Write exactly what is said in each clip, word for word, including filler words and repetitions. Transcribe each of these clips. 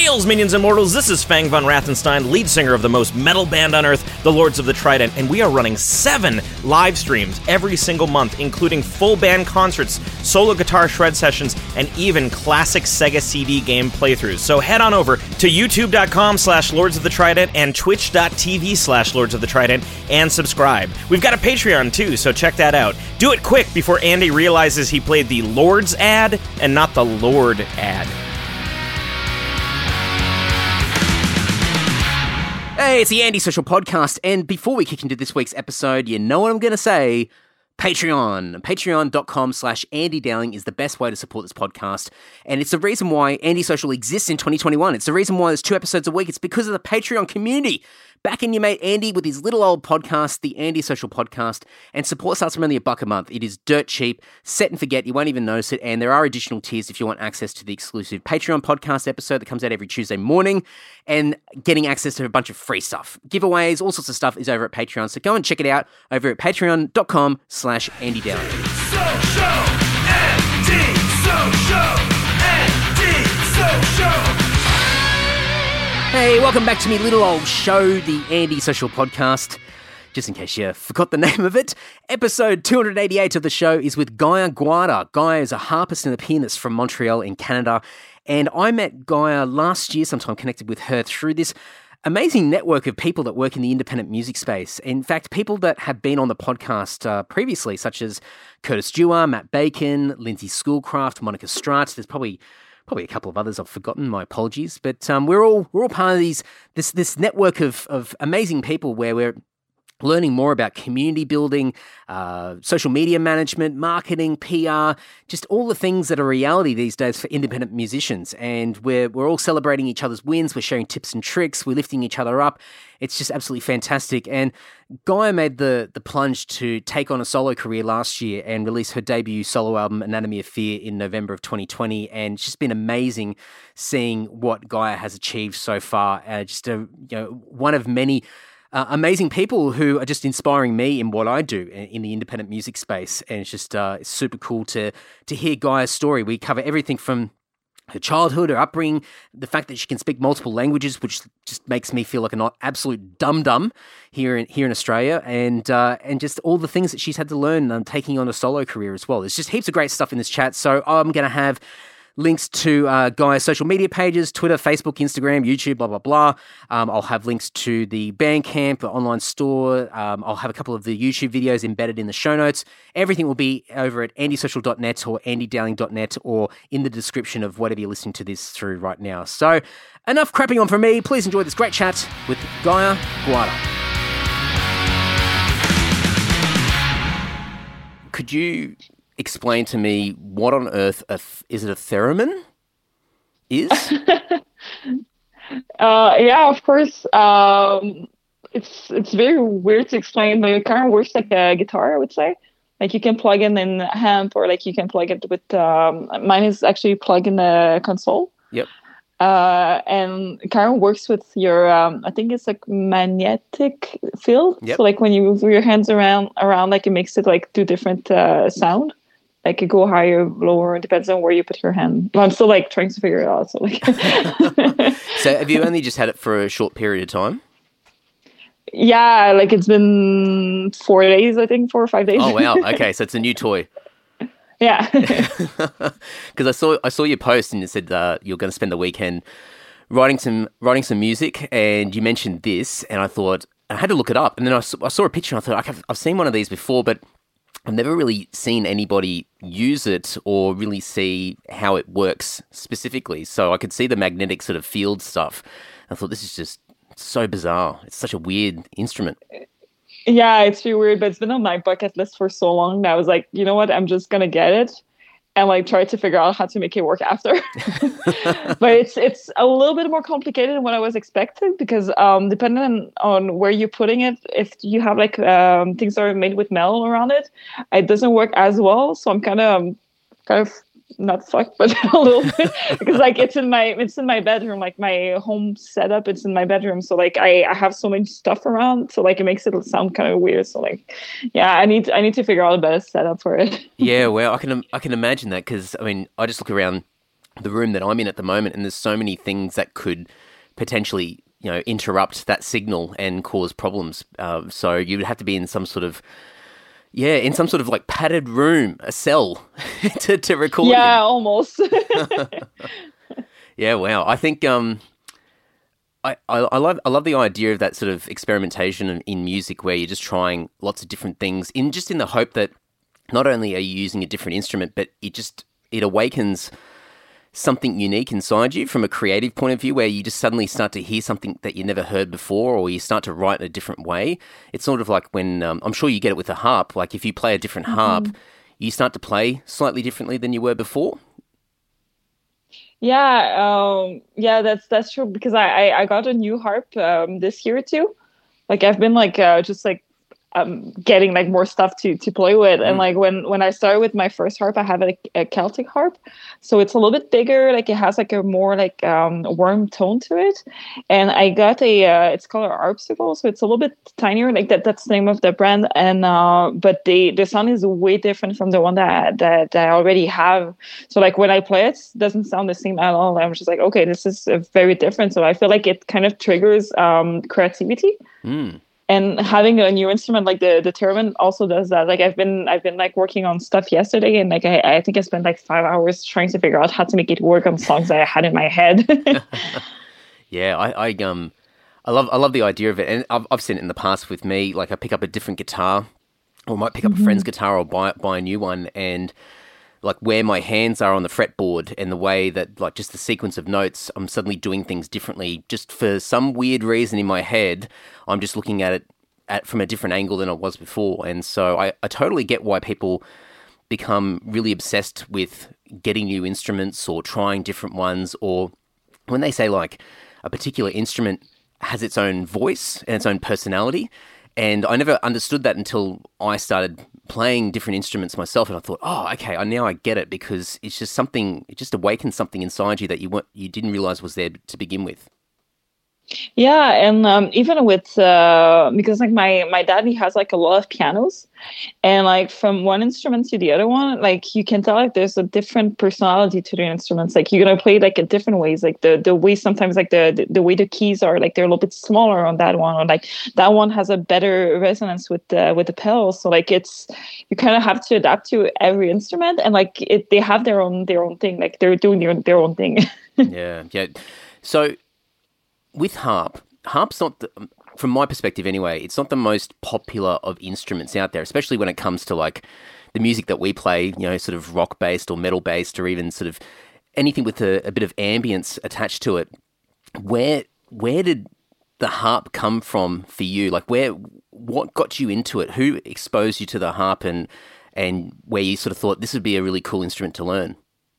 Hails, minions and mortals, this is Fang von Rathenstein, lead singer of the most metal band on earth, the Lords of the Trident, and we are running seven live streams every single month, including full band concerts, solo guitar shred sessions, and even classic Sega C D game playthroughs. So head on over to youtube.com slash Lords of the Trident and twitch.tv slash Lords of the Trident and subscribe. We've got a Patreon too, so check that out. Do it quick before Andy realizes he played the Lords ad and not the Lord ad. Hey, it's the Andy Social Podcast, and before we kick into this week's episode, you know what I'm going to say, Patreon. Patreon.com slash Andy Dowling is the best way to support this podcast, and it's the reason why Andy Social exists in twenty twenty-one. It's the reason why there's two episodes a week. It's because of the Patreon community. Back in your mate Andy with his little old podcast, the Andy Social Podcast, and support starts from only a buck a month. It is dirt cheap, set and forget, you won't even notice it, and there are additional tiers if you want access to the exclusive Patreon podcast episode that comes out every Tuesday morning, and getting access to a bunch of free stuff. Giveaways, all sorts of stuff is over at Patreon, so go and check it out over at patreon.com slash Andy Dowling. Social, Andy Social, Andy Social. Hey, welcome back to me little old show, the Andy Social Podcast. Just in case you forgot the name of it, episode two hundred eighty-eight of the show is with Gaia Guarda. Gaia is a harpist and a pianist from Montreal in Canada, and I met Gaia last year, sometime connected with her through this amazing network of people that work in the independent music space. In fact, people that have been on the podcast uh, previously, such as Curtis Dewar, Matt Bacon, Lindsay Schoolcraft, Monica Stratt. There's probably Probably a couple of others I've forgotten. My apologies, but um, we're all we're all part of these this this network of of amazing people where we're learning more about community building, uh, social media management, marketing, P R, just all the things that are reality these days for independent musicians. And we're we're all celebrating each other's wins. We're sharing tips and tricks. We're lifting each other up. It's just absolutely fantastic. And Gaia made the the plunge to take on a solo career last year and release her debut solo album, Anatomy of Fear, in November of twenty twenty. And it's just been amazing seeing what Gaia has achieved so far. Uh, just a, you know, one of many Uh, amazing people who are just inspiring me in what I do in, in the independent music space. And it's just uh, it's super cool to to hear Gaia's story. We cover everything from her childhood, her upbringing, the fact that she can speak multiple languages, which just makes me feel like an absolute dum-dum here in here in Australia, and uh, and just all the things that she's had to learn um, taking on a solo career as well. There's just heaps of great stuff in this chat. So I'm going to have links to uh, Gaia's social media pages, Twitter, Facebook, Instagram, YouTube, blah, blah, blah. Um, I'll have links to the Bandcamp, the online store. Um, I'll have a couple of the YouTube videos embedded in the show notes. Everything will be over at andy social dot net or andy dowling dot net or in the description of whatever you're listening to this through right now. So enough crapping on from me. Please enjoy this great chat with Gaia Guarda. Could you explain to me what on earth a th- is it a theremin is? uh, yeah, of course. Um, it's it's very weird to explain, but it kind of works like a guitar, I would say. Like you can plug in an amp, or like you can plug it with. Um, mine is actually plug in a console. Yep. Uh, and it kind of works with your. Um, I think it's like magnetic field. Yep. So like when you move your hands around, around, like it makes it like do different uh, sound. Like it go higher, lower. It depends on where you put your hand. Well, I'm still like trying to figure it out. So like. So have you only just had it for a short period of time? Yeah, like it's been four days, I think, four or five days. Oh wow! Okay, so it's a new toy. Yeah. Because I saw I saw your post and you said uh, you're going to spend the weekend writing some writing some music, and you mentioned this, and I thought I had to look it up, and then I saw, I saw a picture, and I thought I've, I've seen one of these before, but I've never really seen anybody use it or really see how it works specifically. So I could see the magnetic sort of field stuff. I thought this is just so bizarre. It's such a weird instrument. Yeah, it's really weird, but it's been on my bucket list for so long that I was like, you know what, I'm just going to get it and like try to figure out how to make it work after. But it's it's a little bit more complicated than what I was expecting because um, depending on, on where you're putting it, if you have like um, things that are made with metal around it, it doesn't work as well. So I'm kind of kind of not fucked, but a little bit because like it's in my it's in my bedroom, like my home setup. It's in my bedroom, so like I, I have so much stuff around, so like it makes it sound kind of weird. So like, yeah, I need I need to figure out a better setup for it. Yeah, well, I can I can imagine that because I mean I just look around the room that I'm in at the moment, and there's so many things that could potentially, you know, interrupt that signal and cause problems. Uh, so you would have to be in some sort of, yeah, in some sort of like padded room, a cell, to, to record. Yeah, in. almost. Yeah, wow. I think um, I, I I love I love the idea of that sort of experimentation in, in music, where you're just trying lots of different things, in just in the hope that not only are you using a different instrument, but it just it awakens something unique inside you from a creative point of view, where you just suddenly start to hear something that you never heard before, or you start to write in a different way. It's sort of like when, um, I'm sure you get it with a harp, like if you play a different mm-hmm. harp, you start to play slightly differently than you were before. Yeah, um, yeah, that's that's true, because I, I, I got a new harp um, this year too. Like I've been like uh, just like um, getting like more stuff to to play with, mm. and like when when I started with my first harp, I have a, a Celtic harp, so it's a little bit bigger. Like it has like a more like um, warm tone to it, and I got a uh, it's called an Harpsicle, so it's a little bit tinier. Like that that's the name of the brand, and uh, but the the sound is way different from the one that that, that I already have. So like when I play it, it doesn't sound the same at all. I'm just like, okay, this is uh, very different. So I feel like it kind of triggers um, creativity. Mm. And having a new instrument like the the theremin also does that. Like I've been I've been like working on stuff yesterday, and like I, I think I spent like five hours trying to figure out how to make it work on songs that I had in my head. Yeah, I, I um I love I love the idea of it, and I've I've seen it in the past with me. Like I pick up a different guitar, or might pick up mm-hmm. a friend's guitar, or buy buy a new one, and like where my hands are on the fretboard and the way that like just the sequence of notes, I'm suddenly doing things differently. Just for some weird reason in my head, I'm just looking at it at from a different angle than I was before. And so I, I totally get why people become really obsessed with getting new instruments or trying different ones, or when they say like a particular instrument has its own voice and its own personality. And I never understood that until I started playing different instruments myself, and I thought, oh, okay, I now I get it, because it's just something, it just awakens something inside you that you weren't, you didn't realize was there to begin with. Yeah, and um, even with uh, because like my my dad, he has like a lot of pianos, and like from one instrument to the other one, like you can tell like there's a different personality to the instruments. Like you're gonna play like in different ways. Like the the way sometimes like the, the the way the keys are, like they're a little bit smaller on that one, or like that one has a better resonance with the with the pedals. So like it's, you kind of have to adapt to every instrument, and like it they have their own their own thing. Like they're doing their their own thing. yeah, yeah. So. With harp, harp's not, the, from my perspective anyway, it's not the most popular of instruments out there, especially when it comes to like the music that we play, you know, sort of rock-based or metal-based, or even sort of anything with a, a bit of ambience attached to it. Where where did the harp come from for you? Like where, what got you into it? Who exposed you to the harp, and and where you sort of thought this would be a really cool instrument to learn?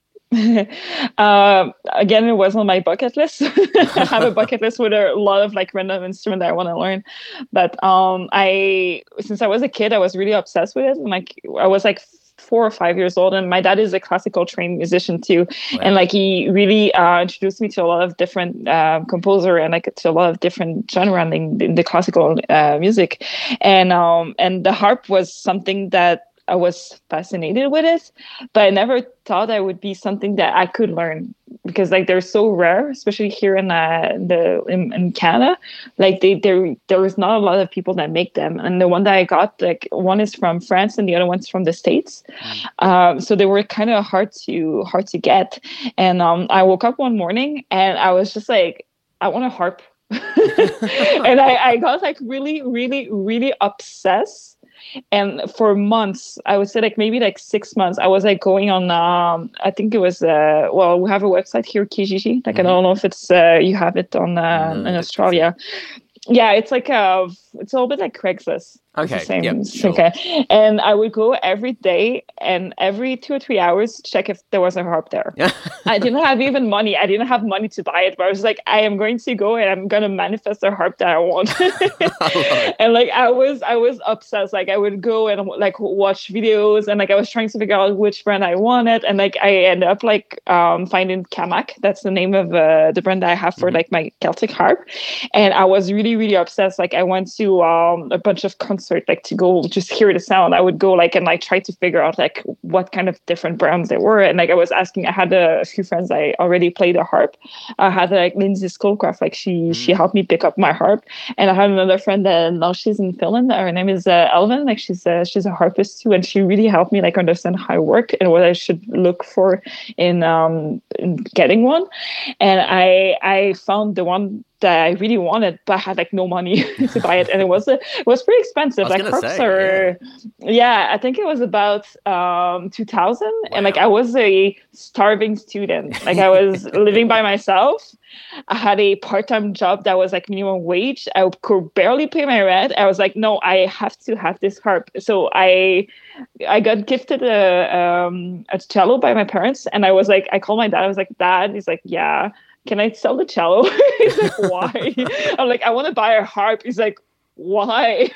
uh, again, it was on my bucket list. I have a bucket list with a lot of like random instrument that I want to learn. But um, I, since I was a kid, I was really obsessed with it. And like I was like four or five years old, and my dad is a classical trained musician too. Wow. And like he really uh, introduced me to a lot of different uh, composer, and like to a lot of different genre in the, in the classical uh, music. And um, and the harp was something that I was fascinated with it, but I never thought I would be something that I could learn, because like they're so rare, especially here in uh, the in, in Canada. Like they there there is not a lot of people that make them, and the one that I got, like one is from France and the other one's from the States. Mm. Um, so they were kind of hard to hard to get. And um, I woke up one morning and I was just like, I want a harp, and I, I got like really really really obsessed. And for months, I would say like maybe like six months, I was like going on, um, I think it was, uh, well, we have a website here, Kijiji. Like, mm-hmm. I don't know if it's, uh, you have it on uh, no, in Australia. Yeah, it's like, a, it's a little bit like Craigslist. Okay. Same, yep, sure. Okay. And I would go every day, and every two or three hours check if there was a harp there. I didn't have even money. I didn't have money to buy it, but I was like, I am going to go and I'm going to manifest the harp that I want. I and like, I was, I was obsessed. Like I would go and like watch videos, and like, I was trying to figure out which brand I wanted. And like, I ended up like um, finding Kamak. That's the name of uh, the brand that I have for mm-hmm. like my Celtic harp. And I was really, really obsessed. Like I went to um, a bunch of concerts concert, like to go just hear the sound, I would go like and like try to figure out like what kind of different brands there were. And like I was asking, I had a few friends I already played a harp. I had like Lindsay Schoolcraft, like she mm. she helped me pick up my harp. And I had another friend that now she's in Finland. Her name is uh, Elvin. Like she's a, she's a harpist too, and she really helped me like understand how I work and what I should look for in um in getting one. And I I found the one that I really wanted, but I had like no money to buy it, and it was a, it was pretty expensive. Like harps say, are, yeah. yeah, I think it was about um two thousand, wow. And like I was a starving student. Like I was living by myself. I had a part-time job that was like minimum wage. I could barely pay my rent. I was like, no, I have to have this harp. So I I got gifted a um a cello by my parents, and I was like, I called my dad. I was like, Dad. He's like, yeah. Can I sell the cello? He's like, why? I'm like, I want to buy a harp. He's like, why?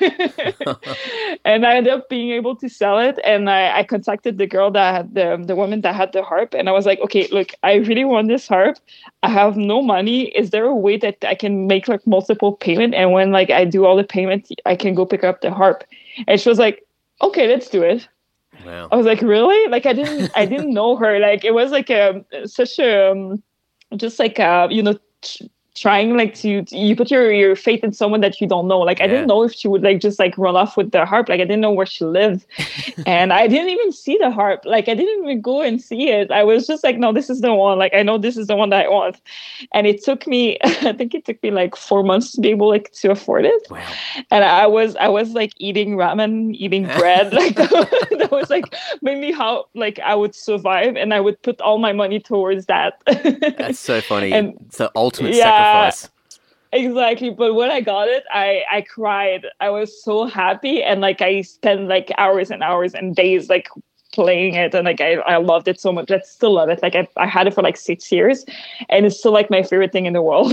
And I ended up being able to sell it. And I, I contacted the girl that had the, the woman that had the harp. And I was like, okay, look, I really want this harp. I have no money. Is there a way that I can make like multiple payment? And when like I do all the payment, I can go pick up the harp. And she was like, okay, let's do it. Wow. I was like, really? Like I didn't, I didn't know her. Like it was like a, such a, um, just like uh you know tr- trying like to, to you put your your faith in someone that you don't know. Like I yeah. didn't know if she would like just like run off with the harp. Like I didn't know where she lived. And I didn't even see the harp. Like I didn't even go and see it. I was just like, no, this is the one. Like I know this is the one that I want. And it took me I think it took me like four months to be able like to afford it. Wow. And I was I was like eating ramen, eating bread. Like that was like mainly how like I would survive, and I would put all my money towards that. That's so funny. And it's the ultimate yeah, sacrifice. Exactly. But when I got it, I, I cried. I was so happy. And like I spent like hours and hours and days like playing it. And like I, I loved it so much. I still love it. Like I, I had it for like six years and it's still like my favorite thing in the world.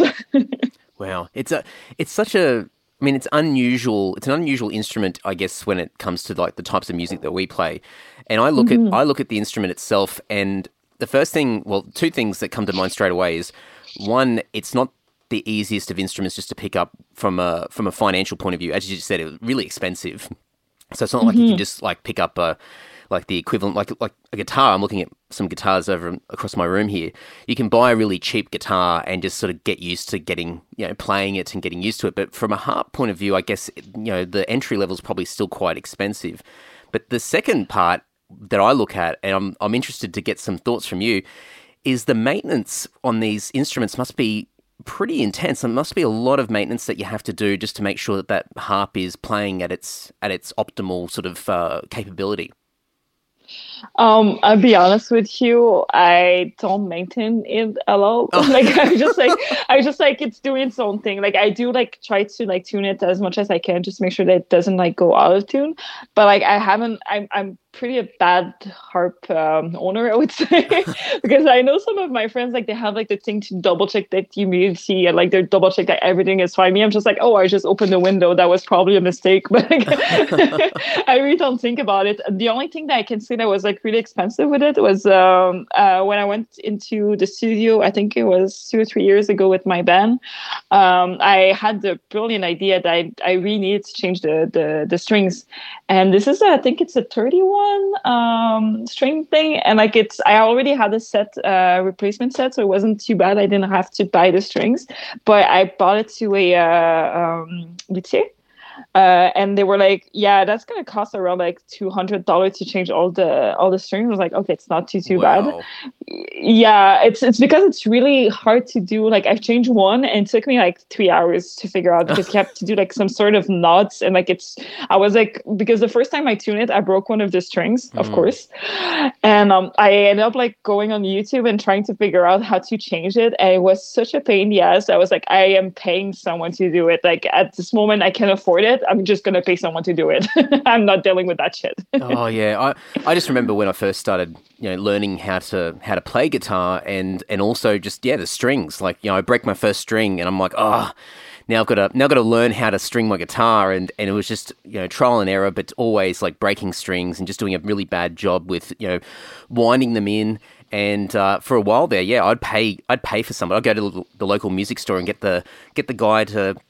Wow. It's a it's such a I mean, it's unusual. It's an unusual instrument, I guess, when it comes to like the types of music that we play. And I look mm-hmm. at I look at the instrument itself, and the first thing, well, two things that come to mind straight away is one, it's not the easiest of instruments just to pick up from a from a financial point of view. As you just said, it was really expensive. So it's not mm-hmm. like you can just like pick up a like the equivalent, like like a guitar. I'm looking at some guitars over across my room here. You can buy a really cheap guitar and just sort of get used to getting, you know, playing it and getting used to it. But from a harp point of view, I guess, you know, the entry level is probably still quite expensive. But the second part that I look at, and I'm I'm interested to get some thoughts from you, is the maintenance on these instruments must be pretty intense. There must be a lot of maintenance that you have to do just to make sure that that harp is playing at its at its optimal sort of uh, capability. Um, I'll be honest with you, I don't maintain it a lot. Oh. Like I'm just like I just like it's doing its own thing. Like I do like try to like tune it as much as I can, just make sure that it doesn't like go out of tune. But like I haven't I'm I'm pretty a bad harp um, owner, I would say. Because I know some of my friends, like they have like the thing to double check that humidity and like they're double check that everything is fine. Me, I'm just like, oh, I just opened the window. That was probably a mistake. But like, I really don't think about it. The only thing that I can say that was like really expensive with it was um, uh, when I went into the studio, I think it was two or three years ago with my band. Um, I had the brilliant idea that I, I really needed to change the, the, the strings. And this is, a, I think it's a thirty-one um string thing, and like it's I already had a set uh replacement set, so it wasn't too bad. I didn't have to buy the strings, but I bought it to a uh, um luthier. Uh, and they were like, yeah, that's going to cost around like two hundred dollars to change all the all the strings. I was like, okay, it's not too, too wow. bad. Yeah, it's it's because it's really hard to do. Like I've changed one and it took me like three hours to figure out because you have to do like some sort of knots. And like it's, I was like, because the first time I tuned it, I broke one of the strings, mm. of course. And um, I ended up like going on YouTube and trying to figure out how to change it. And it was such a pain in the ass. I was like, I am paying someone to do it. Like at this moment, I can afford it. I'm just going to pay someone to do it. I'm not dealing with that shit. Oh yeah. I, I just remember when I first started, you know, learning how to, how to play guitar and, and also just, yeah, the strings. Like, you know, I break my first string and I'm like, oh, now I've got to, now I've got to learn how to string my guitar. And, and it was just, you know, trial and error, but always like breaking strings and just doing a really bad job with, you know, winding them in. And uh, for a while there, yeah, I'd pay, I'd pay for somebody. I'd go to the local music store and get the, get the guy to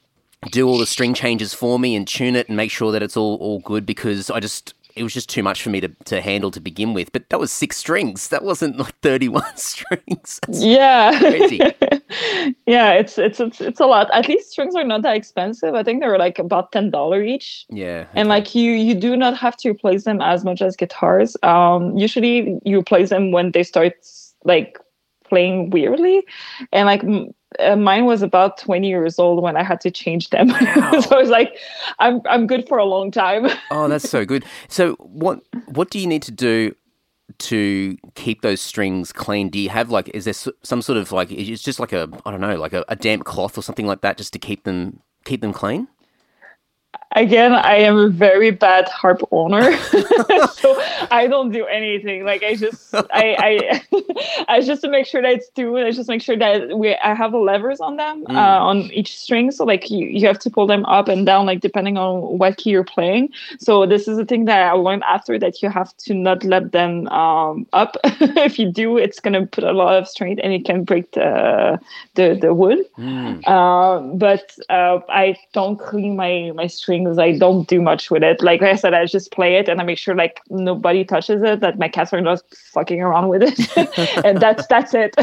do all the string changes for me and tune it and make sure that it's all, all good, because I just it was just too much for me to, to handle to begin with. But that was six strings. That wasn't like thirty-one strings. That's yeah. crazy. yeah, it's, it's it's it's a lot. At least strings are not that expensive. I think they were like about ten dollars each. Yeah. And okay. like you you do not have to replace them as much as guitars. Um, usually you replace them when they start like playing weirdly, and like m- uh, mine was about twenty years old when I had to change them. Wow. So I was like, I'm I'm good for a long time. Oh, that's so good. So what what do you need to do to keep those strings clean? Do you have like, is there s- some sort of like, it's just like a, I don't know, like a, a damp cloth or something like that, just to keep them keep them clean? Again, I am a very bad harp owner, so I don't do anything. Like I just, I, I, I just to make sure that it's tuned. I just make sure that we, I have levers on them, Mm. uh, on each string. So like you, you have to pull them up and down, like depending on what key you're playing. So this is the thing that I learned after, that you have to not let them um, up. If you do, it's gonna put a lot of strain and it can break the the, the wood. Mm. Um, but uh, I don't clean my my strings. I don't do much with it. Like I said, I just play it and I make sure like nobody touches it, that my cats are not fucking around with it, and that's that's it.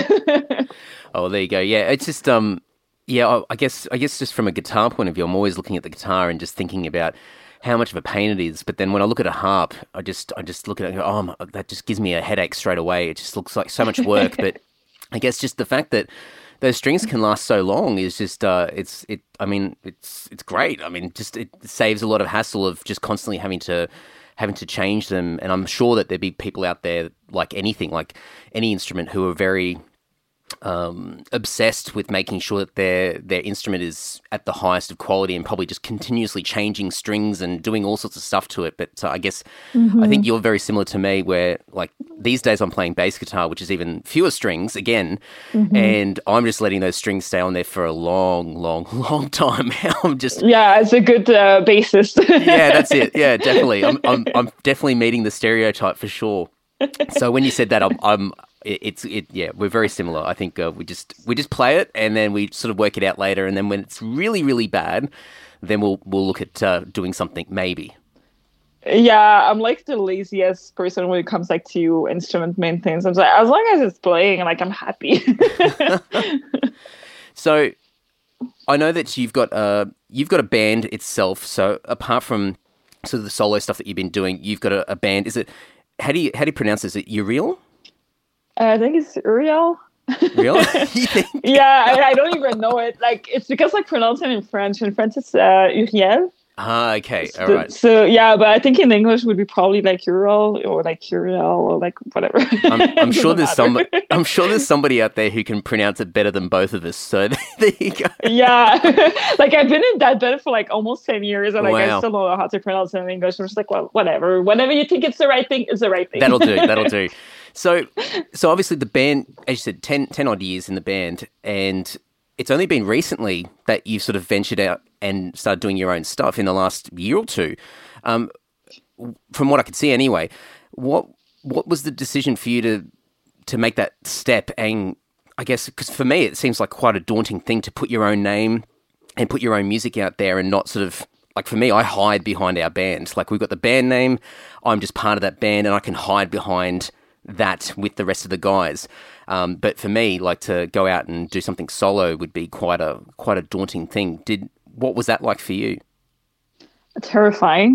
Oh, there you go. Yeah, it's just um, yeah. I- I guess I guess just from a guitar point of view, I'm always looking at the guitar and just thinking about how much of a pain it is. But then when I look at a harp, I just I just look at it and go, oh, my- that just gives me a headache straight away. It just looks like so much work. But I guess just the fact that those strings can last so long is just uh, it's it. I mean, it's it's great. I mean, just it saves a lot of hassle of just constantly having to having to change them. And I'm sure that there'd be people out there, like anything, like any instrument, who are very um, obsessed with making sure that their their instrument is at the highest of quality, and probably just continuously changing strings and doing all sorts of stuff to it. But uh, I guess I think you're very similar to me, where like these days I'm playing bass guitar, which is even fewer strings again, and I'm just letting those strings stay on there for a long, long, long time. I'm just Yeah, it's a good uh, bassist. yeah, that's it. Yeah, definitely. I'm I'm I'm definitely meeting the stereotype for sure. So when you said that, I'm, I'm it, it's it. Yeah, we're very similar. I think uh, we just we just play it and then we sort of work it out later. And then when it's really really bad, then we'll we'll look at uh, doing something maybe. Yeah, I'm like the laziest person when it comes like to instrument maintenance. I'm like, as long as it's playing, like I'm happy. So I know that you've got a you've got a band itself. So apart from sort of the solo stuff that you've been doing, you've got a, a band. Is it how do you how do you pronounce it? Is it Uriel? I think it's Uriel. Real? You think? Yeah, I, I don't even know it. Like it's because I pronounce it in French. In French, it's uh, Uriel. Ah, okay, all So, right. so yeah, but I think in English would be probably like Ural or like Uriel or like whatever. I'm, I'm sure Doesn't there's some. matter. I'm sure there's somebody out there who can pronounce it better than both of us. So there you go. Yeah, like I've been in that band for like almost ten years, and like Wow. I still don't know how to pronounce it in English. I'm just like, well, whatever. Whenever you think it's the right thing, it's the right thing. That'll do. That'll do. So, so obviously the band, as you said, ten, ten odd years in the band, and it's only been recently that you've sort of ventured out and started doing your own stuff in the last year or two. Um, from what I could see, anyway, what what was the decision for you to to make that step? And I guess because for me, it seems like quite a daunting thing to put your own name and put your own music out there and not sort of. Like for me, I hide behind our band. Like we've got the band name, I'm just part of that band, and I can hide behind that with the rest of the guys. Um, but for me, like to go out and do something solo would be quite a quite a daunting thing. Did what was that like for you? Terrifying.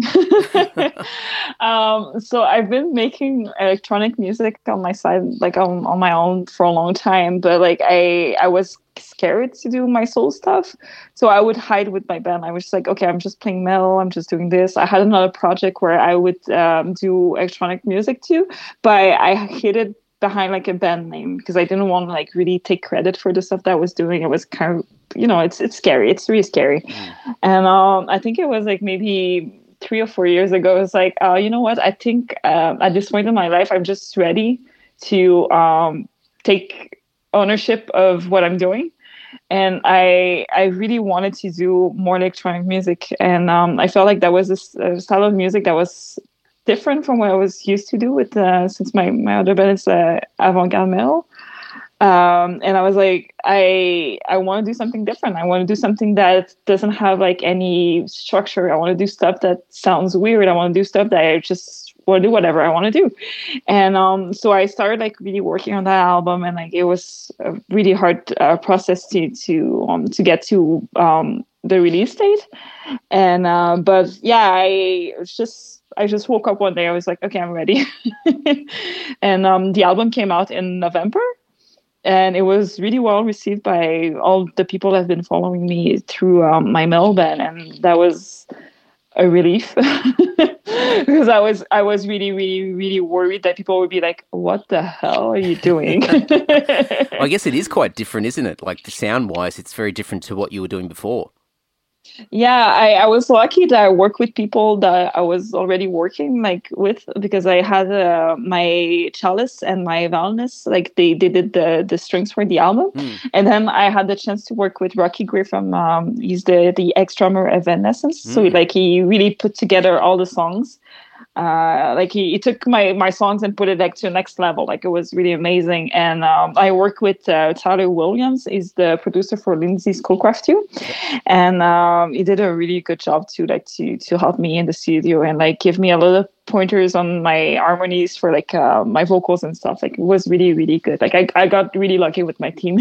um, so I've been making electronic music on my side, like on, on my own for a long time, but like I I was scared to do my soul stuff, so I would hide with my band. I was just like, okay, I'm just playing metal, I'm just doing this. I had another project where I would um, do electronic music too, but I hid it behind like a band name because I didn't want to like really take credit for the stuff that I was doing. It was kind of, you know, it's it's scary. It's really scary. Mm. And um, I think it was like maybe three or four years ago. It was like, uh, you know what? I think uh, at this point in my life, I'm just ready to um, take ownership of what I'm doing. And I I really wanted to do more electronic music. And um, I felt like that was a, a style of music that was different from what I was used to do with uh, since my, my other band is uh, avant-garde metal. Um, and I was like, I I want to do something different. I want to do something that doesn't have like any structure. I want to do stuff that sounds weird. I want to do stuff that I just want to do whatever I want to do. And um, so I started like really working on that album, and like it was a really hard uh, process to to um, to get to um, the release date. And uh, but yeah, I was just I just woke up one day. I was like, okay, I'm ready. And um, the album came out in November. And it was really well received by all the people that have been following me through um, my mail ban, and that was a relief because I was I was really really really worried that people would be like, "What the hell are you doing?" Well, I guess it is quite different, isn't it? Like sound wise, it's very different to what you were doing before. Yeah, I, I was lucky that I worked with people that I was already working like with, because I had uh, my cellist and my violinist, like they, they did the, the strings for the album. Mm. And then I had the chance to work with Rocky Gray from, um, he's the, the ex-drummer of Evanescence. Mm. So like he really put together all the songs. Uh, like he, he took my, my songs and put it like to the next level. Like it was really amazing. And um, I work with uh, Tyler Williams. He's the producer for Lindsay Schoolcraft too, and um, he did a really good job to like to to help me in the studio and like give me a lot of pointers on my harmonies for like uh, my vocals and stuff. Like it was really really good. Like I I got really lucky with my team.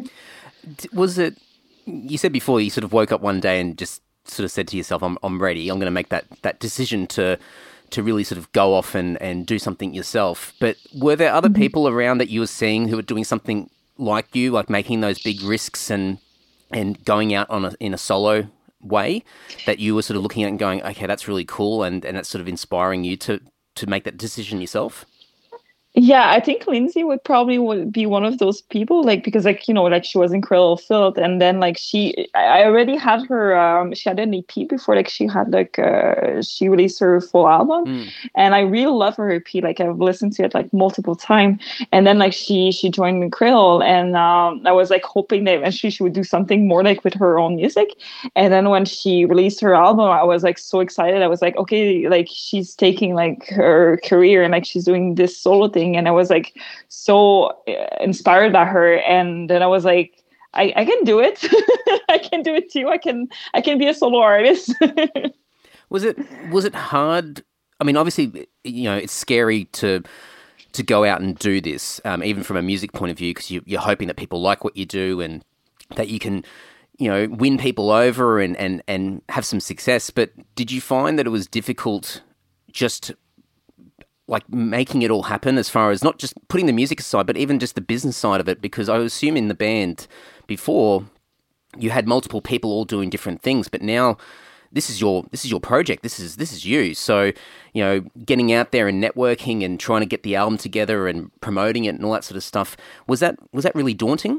Was it? You said before you sort of woke up one day and just sort of said to yourself, "I'm I'm ready. I'm going to make that that decision to." to really sort of go off and, and do something yourself." But were there other mm-hmm. people around that you were seeing who were doing something like you, like making those big risks and and going out on a, in a solo way that you were sort of looking at and going, okay, that's really cool, and, and it's sort of inspiring you to, to make that decision yourself? Yeah, I think Lindsay would probably would be one of those people, like, because like, you know, like she was in Cradle of Filth, and then like she, I already had her, um, she had an E P before, like she had like, uh, she released her full album, mm. and I really love her E P. Like I've listened to it like multiple times, and then like she, she joined in Cradle, and um, I was like hoping that eventually she would do something more like with her own music. And then when she released her album, I was like so excited. I was like, okay, like she's taking like her career and like she's doing this solo thing. And I was like so inspired by her, and then I was like, I, I can do it. I can do it too. I can I can be a solo artist. was it was it hard? I mean, obviously, you know, it's scary to to go out and do this, um, even from a music point of view, because you, you're hoping that people like what you do and that you can, you know, win people over and, and, and have some success. But did you find that it was difficult just like making it all happen, as far as not just putting the music aside, but even just the business side of it? Because I assume in the band before you had multiple people all doing different things, but now this is your this is your project. This is this is you. So, you know, getting out there and networking and trying to get the album together and promoting it and all that sort of stuff, was that was that really daunting?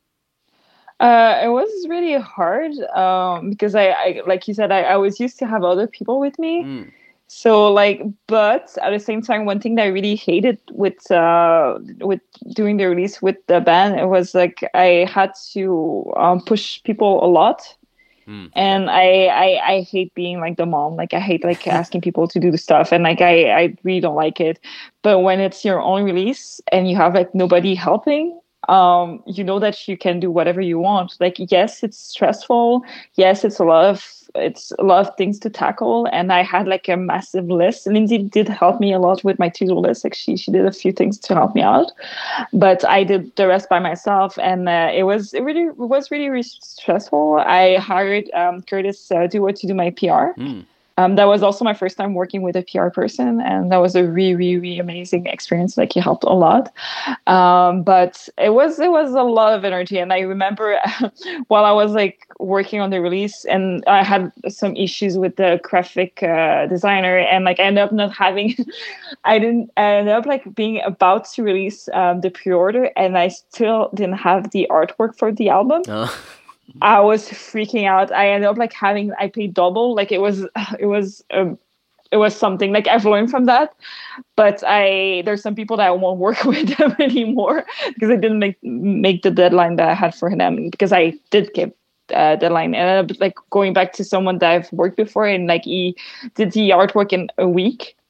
Uh, it was really hard um, because I, I, like you said, I, I was used to have other people with me. Mm. So like, but at the same time, one thing that I really hated with uh, with doing the release with the band, it was like I had to um, push people a lot, mm. and I, I I hate being like the mom. Like I hate like asking people to do the stuff, and like I I really don't like it. But when it's your own release and you have like nobody helping, um, you know that you can do whatever you want. Like yes, it's stressful. Yes, it's a lot of. It's a lot of things to tackle, and I had like a massive list. Lindsay did help me a lot with my to-do list. Like she, she did a few things to help me out, but I did the rest by myself, and uh, it was it really it was really, really stressful. I hired um, Curtis uh, Duo to do my P R. Mm. Um, that was also my first time working with a P R person, and that was a really, really, really amazing experience. Like he helped a lot, um, but it was it was a lot of energy. And I remember while I was like working on the release, and I had some issues with the graphic uh, designer, and like I ended up not having, I didn't I ended up like being about to release um, the pre-order, and I still didn't have the artwork for the album. Oh. I was freaking out. I ended up like having, I paid double. Like it was, it was, um, it was something. Like I've learned from that, but I, there's some people that I won't work with them anymore because I didn't make, make the deadline that I had for them, because I did keep uh, deadline. And I ended up like going back to someone that I've worked before, and like he did the artwork in a week.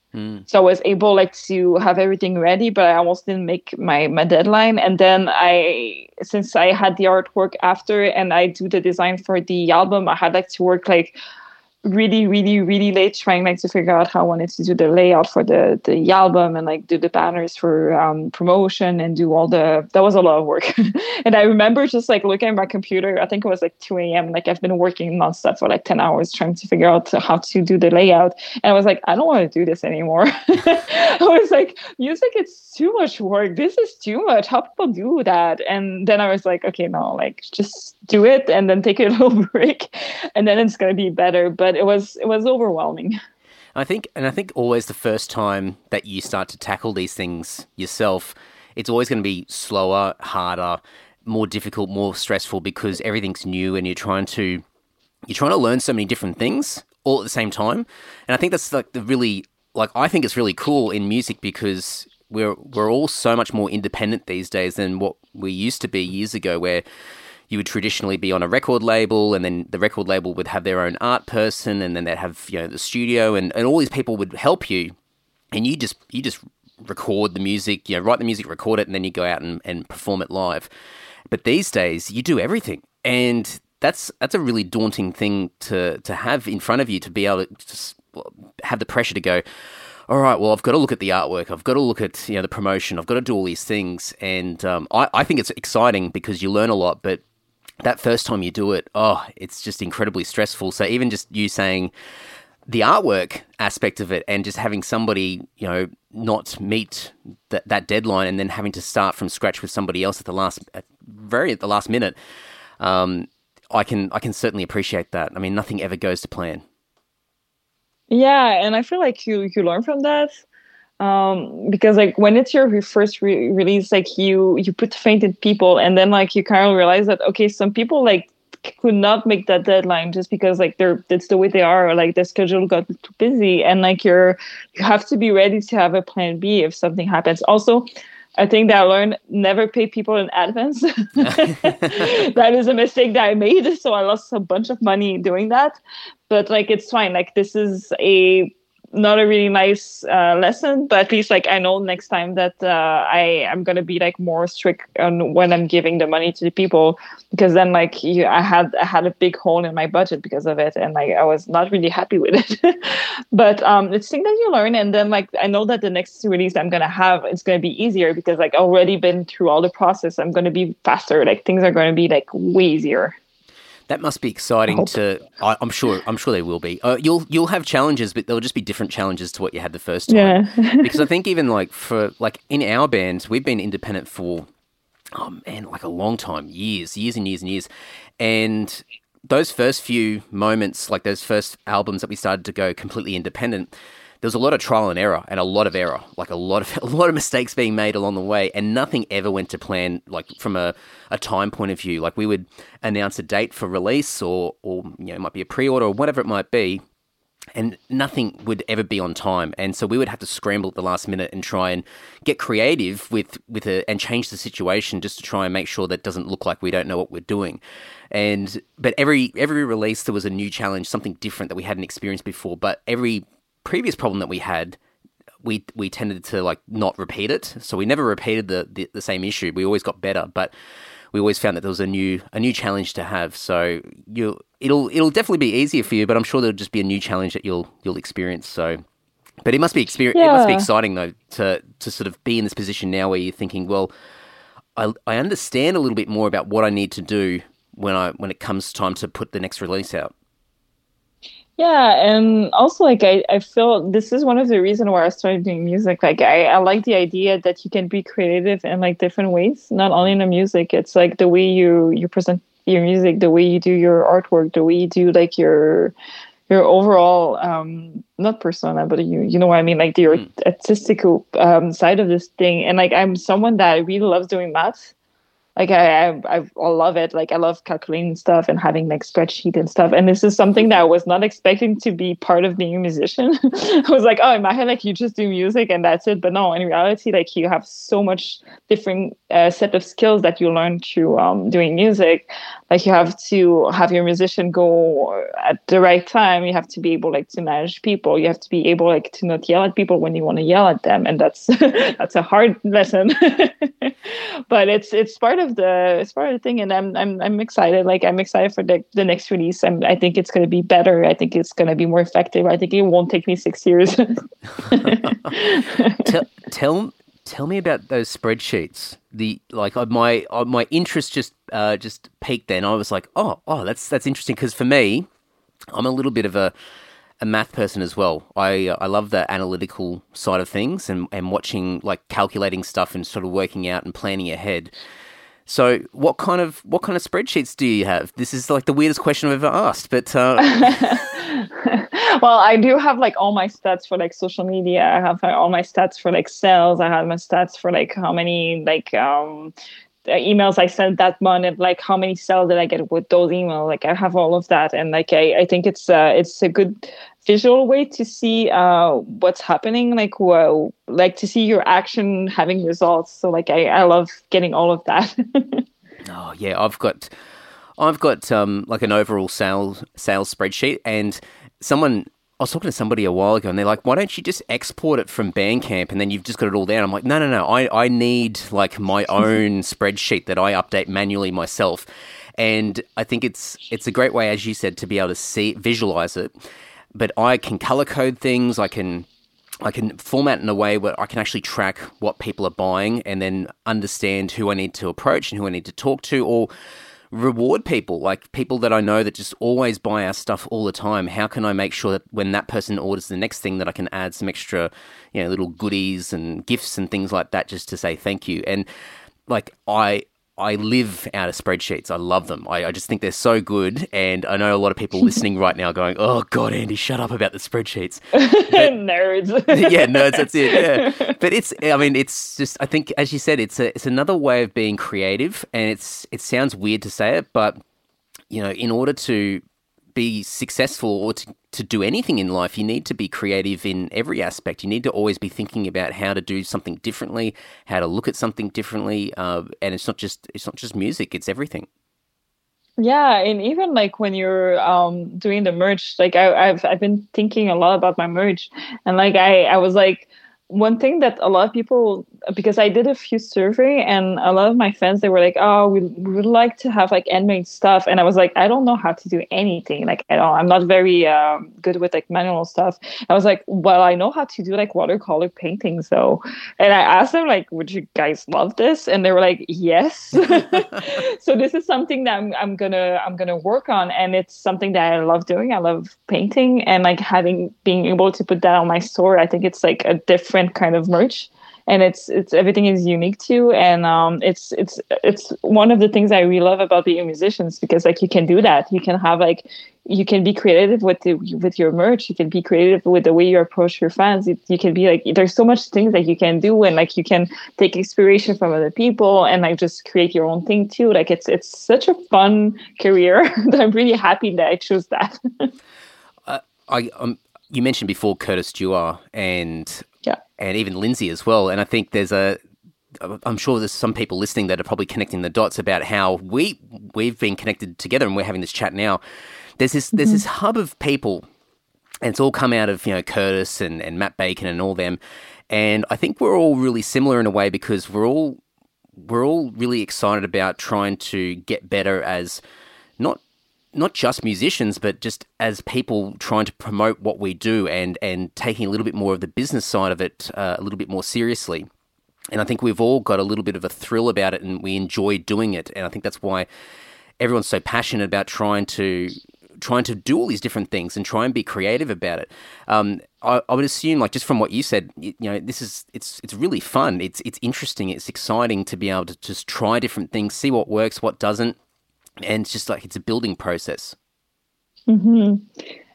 Mm. So I was able like to have everything ready, but I almost didn't make my, my deadline. And then I, since I had the artwork after and I do the design for the album, I had like to work like really, really, really late trying like to figure out how I wanted to do the layout for the the album and like do the banners for um, promotion and do all the, that was a lot of work. And I remember just like looking at my computer, I think it was like two a.m. Like I've been working nonstop for like ten hours trying to figure out how to do the layout. And I was like, I don't want to do this anymore. I was like, music, it's too much work. This is too much. How people do that? And then I was like, okay, no, like just do it and then take a little break and then it's going to be better. But it was it was overwhelming. I think, and I think always the first time that you start to tackle these things yourself, it's always going to be slower, harder, more difficult, more stressful because everything's new and you're trying to you're trying to learn so many different things all at the same time. And I think that's like the really like I think it's really cool in music because we're we're all so much more independent these days than what we used to be years ago, where you would traditionally be on a record label and then the record label would have their own art person and then they'd have, you know, the studio and, and all these people would help you and you just you just record the music, you know, write the music, record it, and then you go out and, and perform it live. But these days you do everything. And that's that's a really daunting thing to to have in front of you, to be able to just have the pressure to go, all right, well, I've got to look at the artwork. I've got to look at, you know, the promotion. I've got to do all these things. And um, I, I think it's exciting because you learn a lot, but that first time you do it, oh, it's just incredibly stressful. So even just you saying the artwork aspect of it and just having somebody, you know, not meet that, that deadline and then having to start from scratch with somebody else at the last, at very at the last minute, um, I can I can certainly appreciate that. I mean, nothing ever goes to plan. Yeah, and I feel like you you learn from that. Um, because like when it's your first re- release, like you you put faith in people, and then like you kind of realize that okay, some people like could not make that deadline just because like they're that's the way they are, or like their schedule got too busy, and like you're you have to be ready to have a plan B if something happens. Also, I think that I learned never pay people in advance. That is a mistake that I made, so I lost a bunch of money doing that. But like it's fine. Like this is a not a really nice uh, lesson, but at least like I know next time that uh, I am gonna be like more strict on when I'm giving the money to the people, because then like you, I had I had a big hole in my budget because of it, and like I was not really happy with it. But um, it's thing that you learn, and then like I know that the next release I'm gonna have, it's gonna be easier because like already been through all the process. I'm gonna be faster. Like things are gonna be like way easier. That must be exciting to. I, I'm sure. I'm sure they will be. Uh, you'll you'll have challenges, but they'll just be different challenges to what you had the first time. Yeah. Because I think even like for like in our band, we've been independent for oh man, like a long time, years, years and years and years, and those first few moments, like those first albums that we started to go completely independent, there was a lot of trial and error and a lot of error, like a lot of a lot of mistakes being made along the way, and nothing ever went to plan. Like from a, a time point of view, like we would announce a date for release, or or you know, it might be a pre-order or whatever it might be, and nothing would ever be on time. And so we would have to scramble at the last minute and try and get creative with with a and change the situation just to try and make sure that it doesn't look like we don't know what we're doing. And but every every release there was a new challenge, something different that we hadn't experienced before. But every previous problem that we had, we we tended to like not repeat it. So we never repeated the, the, the same issue. We always got better, but we always found that there was a new a new challenge to have. So you it'll it'll definitely be easier for you, but I'm sure there'll just be a new challenge that you'll you'll experience. So, but it must be experience. Yeah. It must be exciting though to to sort of be in this position now where you're thinking, well, I I understand a little bit more about what I need to do when I when it comes time to put the next release out. Yeah, and also like I, I feel this is one of the reasons why I started doing music. Like I, I like the idea that you can be creative in like different ways, not only in the music. It's like the way you, you present your music, the way you do your artwork, the way you do like your your overall um not persona, but you you know what I mean, like the mm. artistic um, side of this thing. And like I'm someone that really loves doing math. Like I, I, I I love it. Like I love calculating stuff and having like spreadsheet and stuff. And this is something that I was not expecting to be part of being a musician. I was like, oh, in my head, like you just do music and that's it. But no, in reality, like you have so much different uh, set of skills that you learn through um, doing music. Like you have to have your musician go at the right time. You have to be able like to manage people. You have to be able like to not yell at people when you want to yell at them. And that's that's a hard lesson. But it's it's part of the it's part of the thing, and I'm I'm I'm excited. Like I'm excited for the, the next release. I'm, I think it's going to be better. I think it's going to be more effective. I think it won't take me six years. tell, tell tell me about those spreadsheets. The like uh, my uh, my interest just uh, just peaked. Then I was like, oh oh that's that's interesting, because for me, I'm a little bit of a a math person as well. I uh, I love the analytical side of things, and, and watching, like, calculating stuff and sort of working out and planning ahead. So what kind of what kind of spreadsheets do you have? This is like the weirdest question I've ever asked, but uh... well, I do have like all my stats for like social media. I have like, all my stats for like sales. I have my stats for like how many like um emails I sent that month, and like how many sales did I get with those emails. Like I have all of that, and like I, I think it's uh it's a good visual way to see uh what's happening, like well like to see your action having results. So like I, I love getting all of that. Oh yeah, I've got I've got um like an overall sales sales spreadsheet, and someone I was talking to somebody a while ago, and they're like, why don't you just export it from Bandcamp and then you've just got it all there? I'm like, no, no, no. I, I need like my own spreadsheet that I update manually myself. And I think it's it's a great way, as you said, to be able to see, visualize it. But I can color code things. I can I can format in a way where I can actually track what people are buying, and then understand who I need to approach and who I need to talk to, or reward people, like people that I know that just always buy our stuff all the time. How can I make sure that when that person orders the next thing, that I can add some extra, you know, little goodies and gifts and things like that, just to say thank you. And like I I live out of spreadsheets. I love them. I, I just think they're so good. And I know a lot of people listening right now going, oh God, Andy, shut up about the spreadsheets. But, nerds. Yeah, nerds, that's it. Yeah. But it's, I mean, it's just, I think, as you said, it's a, it's another way of being creative. And it's, it sounds weird to say it, but, you know, in order to be successful or to, to do anything in life, you need to be creative in every aspect. You need to always be thinking about how to do something differently, how to look at something differently. Uh, and it's not just it's not just music; it's everything. Yeah, and even like when you're um, doing the merch, like I, I've I've been thinking a lot about my merch, and like I I was like. One thing that a lot of people, because I did a few survey, and a lot of my fans, they were like, oh, we, we would like to have like handmade stuff. And I was like, I don't know how to do anything. Like, I don't, I'm not very um, good with like manual stuff. I was like, well, I know how to do like watercolor paintings though. And I asked them like, would you guys love this? And they were like, yes. So this is something that I'm, I'm gonna, I'm gonna work on. And it's something that I love doing. I love painting, and like having, being able to put that on my store. I think it's like a different kind of merch, and it's it's everything is unique too, and um it's it's it's one of the things I really love about being musicians, because like you can do that. You can have like you can be creative with the, with your merch. You can be creative with the way you approach your fans. It, you can be like, there's so much things that you can do, and like you can take inspiration from other people and like just create your own thing too. Like it's it's such a fun career that I'm really happy that I chose that. uh, I um you mentioned before Curtis Dewar and yeah, and even Lindsay as well. And I think there's a, I'm sure there's some people listening that are probably connecting the dots about how we we've been connected together, and we're having this chat now. There's this mm-hmm. there's this hub of people, and it's all come out of, you know, Curtis and, and Matt Bacon and all them. And I think we're all really similar in a way, because we're all we're all really excited about trying to get better as not. not just musicians, but just as people trying to promote what we do, and, and taking a little bit more of the business side of it uh, a little bit more seriously. And I think we've all got a little bit of a thrill about it, and we enjoy doing it. And I think that's why everyone's so passionate about trying to trying to do all these different things and try and be creative about it. Um, I, I would assume, like, just from what you said, you, you know, this is it's it's really fun. It's it's interesting. It's exciting to be able to just try different things, see what works, what doesn't. And it's just like, it's a building process. Mm-hmm.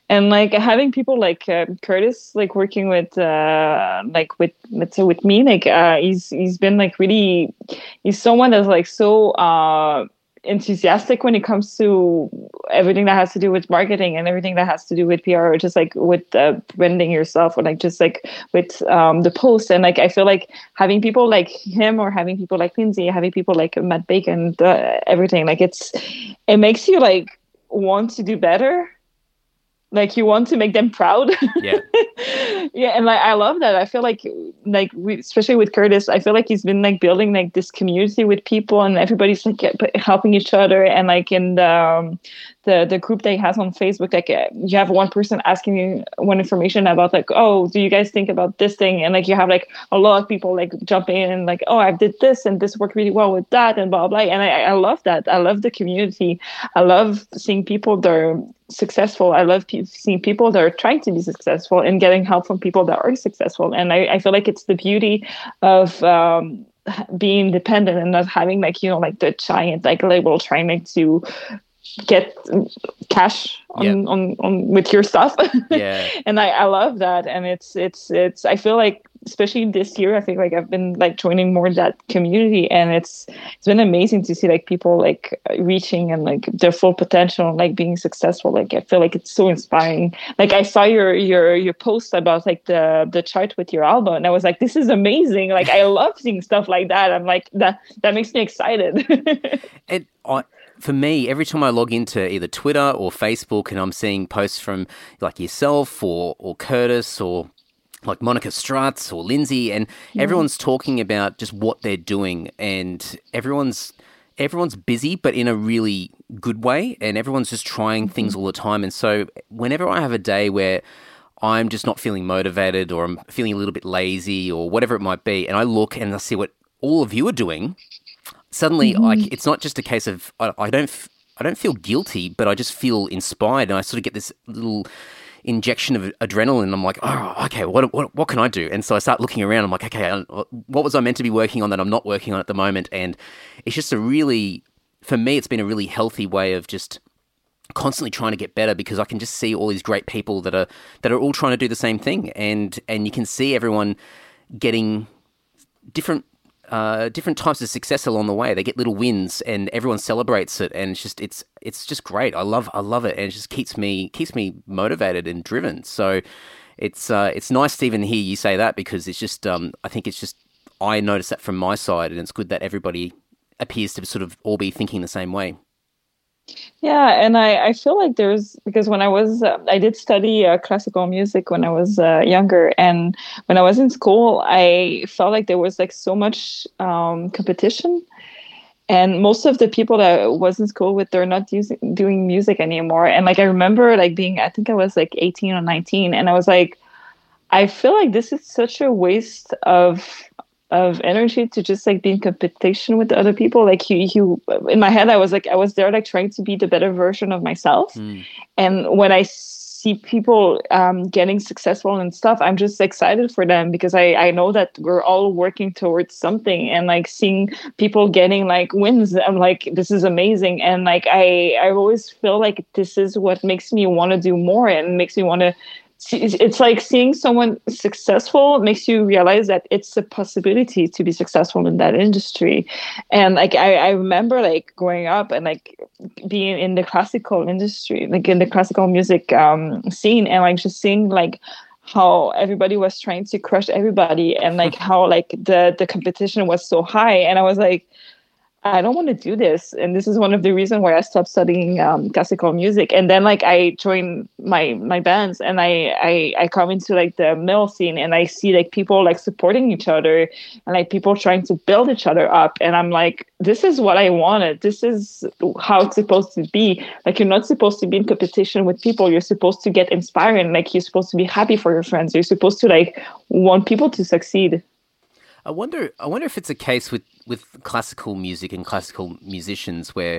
and like having people like uh, Curtis like working with uh like with with, with me, like uh he's he's been like really, he's someone that's like so uh enthusiastic when it comes to everything that has to do with marketing and everything that has to do with P R, or just like with uh, branding yourself, or like just like with um, the post. And like I feel like having people like him, or having people like Lindsay, having people like Matt Bacon, uh, everything, like it's it makes you like want to do better. Like you want to make them proud. Yeah. Yeah, and like I love that. I feel like like we, especially with Curtis, I feel like he's been like building like this community with people, and everybody's like helping each other. And like in the um, the the group that he has on Facebook, like uh, you have one person asking you one information about like, oh, do you guys think about this thing? And like you have like a lot of people like jumping in and like, oh, I did this and this worked really well with that and blah blah. And I I love that. I love the community. I love seeing people that are successful. I love pe- seeing people that are trying to be successful and getting help from people that are successful. And I, I feel like it's the beauty of um, being independent and not having like, you know, like the giant like label trying like, to get cash on, Yep. on, on with your stuff. Yeah. And I, I love that. And it's, it's, it's, I feel like, especially this year, I think like I've been like joining more that community, and it's, it's been amazing to see like people like reaching and like their full potential and like being successful. Like, I feel like it's so inspiring. Like I saw your, your, your post about like the, the chart with your album, and I was like, this is amazing. Like, I love seeing stuff like that. I'm like, that, that makes me excited. And I, for me, every time I log into either Twitter or Facebook and I'm seeing posts from like yourself or, or Curtis or like Monica Strutz or Lindsay, and everyone's talking about just what they're doing, and everyone's everyone's busy, but in a really good way, and everyone's just trying things all the time. And so whenever I have a day where I'm just not feeling motivated, or I'm feeling a little bit lazy, or whatever it might be, and I look and I see what all of you are doing, suddenly mm-hmm. like it's not just a case of I, I don't f- I don't feel guilty, but I just feel inspired, and I sort of get this little injection of adrenaline. I'm like, oh, okay, what, what what can I do? And so I start looking around. I'm like, okay, what was I meant to be working on that I'm not working on at the moment? And it's just a really, for me, it's been a really healthy way of just constantly trying to get better, because I can just see all these great people that are that are all trying to do the same thing, and and you can see everyone getting different. Uh, different types of success along the way. They get little wins, and everyone celebrates it, and it's just it's it's just great. I love I love it, and it just keeps me keeps me motivated and driven. So it's uh, it's nice to even hear you say that, because it's just um, I think it's just I notice that from my side, and it's good that everybody appears to sort of all be thinking the same way. Yeah, and I, I feel like there's, because when I was, uh, I did study uh, classical music when I was uh, younger, and when I was in school, I felt like there was like so much um, competition, and most of the people that I was in school with, they're not using, doing music anymore. And like I remember like being, I think I was like eighteen or nineteen, and I was like, I feel like this is such a waste of of energy to just like be in competition with other people. Like you, you, in my head, I was like, I was there like trying to be the better version of myself. Mm. And when I see people um, getting successful and stuff, I'm just excited for them, because I, I know that we're all working towards something, and like seeing people getting like wins, I'm like, this is amazing. And like, I, I always feel like this is what makes me want to do more, and makes me want to, it's like seeing someone successful makes you realize that it's a possibility to be successful in that industry. And like I, I remember like growing up and like being in the classical industry, like in the classical music um, scene, and like just seeing like how everybody was trying to crush everybody, and like how like the the competition was so high. And I was like, I don't want to do this. And this is one of the reasons why I stopped studying um, classical music. And then like I joined my my bands, and I, I I come into like the metal scene, and I see like people like supporting each other, and like people trying to build each other up. And I'm like, this is what I wanted. This is how it's supposed to be. Like, you're not supposed to be in competition with people. You're supposed to get inspired, and like you're supposed to be happy for your friends. You're supposed to like want people to succeed. I wonder I wonder if it's a case with, with classical music and classical musicians where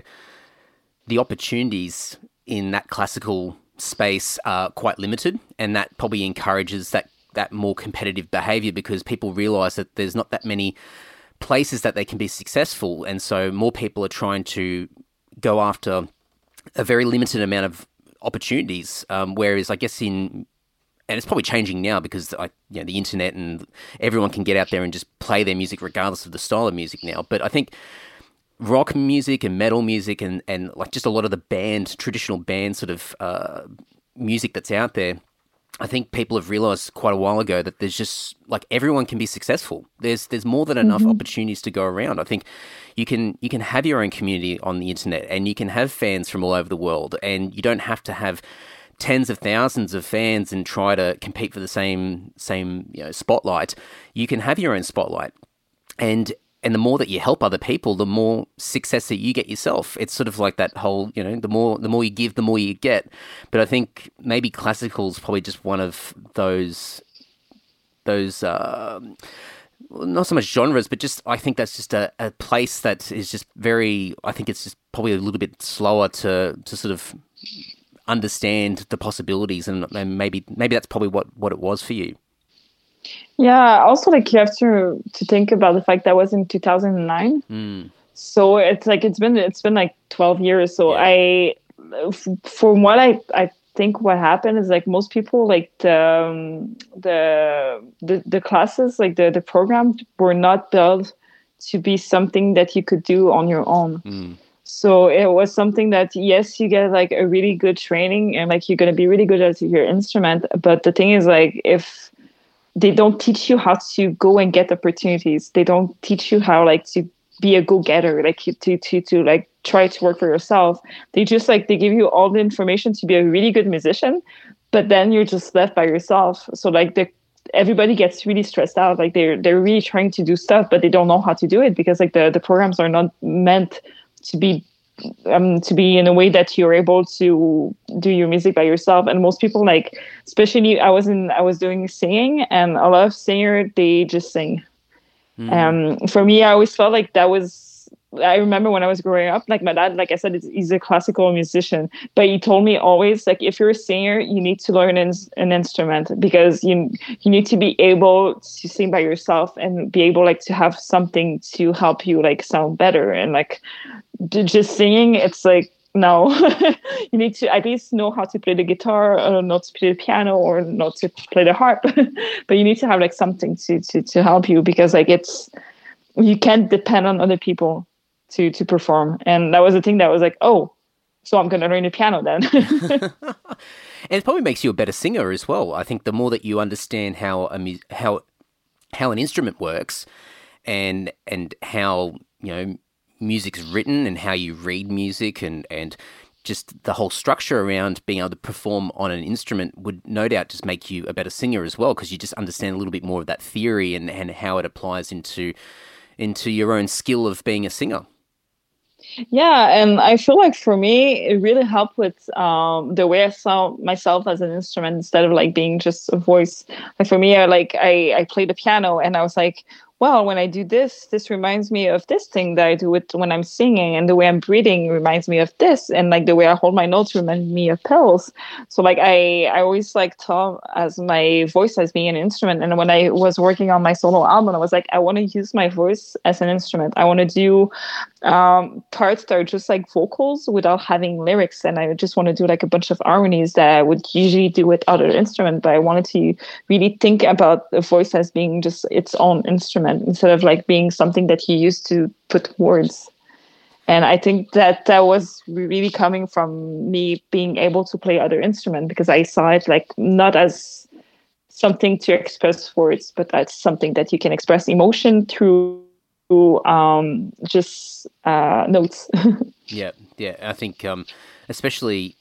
the opportunities in that classical space are quite limited, and that probably encourages that, that more competitive behaviour, because people realise that there's not that many places that they can be successful, and so more people are trying to go after a very limited amount of opportunities. Um, whereas I guess in and it's probably changing now because I, you know, the internet and everyone can get out there and just play their music regardless of the style of music now. But I think rock music and metal music and, and like just a lot of the band, traditional band sort of uh, music that's out there, I think people have realised quite a while ago that there's just like everyone can be successful. There's there's more than enough mm-hmm. opportunities to go around. I think you can you can have your own community on the internet and you can have fans from all over the world, and you don't have to have tens of thousands of fans and try to compete for the same same you know spotlight. You can have your own spotlight, and and the more that you help other people, the more success that you get yourself. It's sort of like that whole, you know, the more the more you give, the more you get. But I think maybe classical is probably just one of those those uh, not so much genres, but just I think that's just a, a place that is just very. I think it's just probably a little bit slower to to sort of understand the possibilities, and, and maybe maybe that's probably what, what it was for you. Yeah, also like you have to to think about the fact that was in two thousand nine. Mm. So it's like it's been it's been like twelve years. So yeah. I f- from what I I think what happened is like most people like the um, the, the the classes, like the the program were not built to be something that you could do on your own. Mm. So it was something that, yes, you get like a really good training and like you're going to be really good at your instrument. But the thing is like if they don't teach you how to go and get opportunities. They don't teach you how like to be a go-getter, like to, to, to like try to work for yourself. They just like, they give you all the information to be a really good musician, but then you're just left by yourself. So like the, everybody gets really stressed out. Like they're, they're really trying to do stuff, but they don't know how to do it because like the, the programs are not meant to be um to be in a way that you're able to do your music by yourself. And most people, like especially I was in I was doing singing, and a lot of singers, they just sing. Mm. Um for me, I always felt like that was I remember when I was growing up, like my dad, like I said, he's a classical musician, but he told me always, like, if you're a singer, you need to learn an, an instrument because you you need to be able to sing by yourself and be able like to have something to help you like sound better. And like just singing, it's like, no, you need to at least know how to play the guitar or not to play the piano or not to play the harp, but you need to have like something to, to, to help you because like it's, you can't depend on other people to to perform. And that was the thing that was like, oh, so I'm going to learn the piano then. And it probably makes you a better singer as well. I think the more that you understand how a mu- how how an instrument works and and how, you know, music's written and how you read music and and just the whole structure around being able to perform on an instrument would no doubt just make you a better singer as well, because you just understand a little bit more of that theory and, and how it applies into into your own skill of being a singer. Yeah, and I feel like for me, it really helped with um, the way I saw myself as an instrument instead of like being just a voice. Like for me, I like I, I played the piano and I was like, well, when I do this, this reminds me of this thing that I do with when I'm singing, and the way I'm breathing reminds me of this, and like the way I hold my notes reminds me of pills. So like I, I always like thought as my voice as being an instrument. And when I was working on my solo album, I was like, I want to use my voice as an instrument. I want to do um, parts that are just like vocals without having lyrics, and I just want to do like a bunch of harmonies that I would usually do with other instruments. But I wanted to really think about the voice as being just its own instrument, instead of like being something that you used to put words. And I think that that was really coming from me being able to play other instruments, because I saw it like not as something to express words, but as something that you can express emotion through um, just uh, notes. yeah, yeah. I think um, especially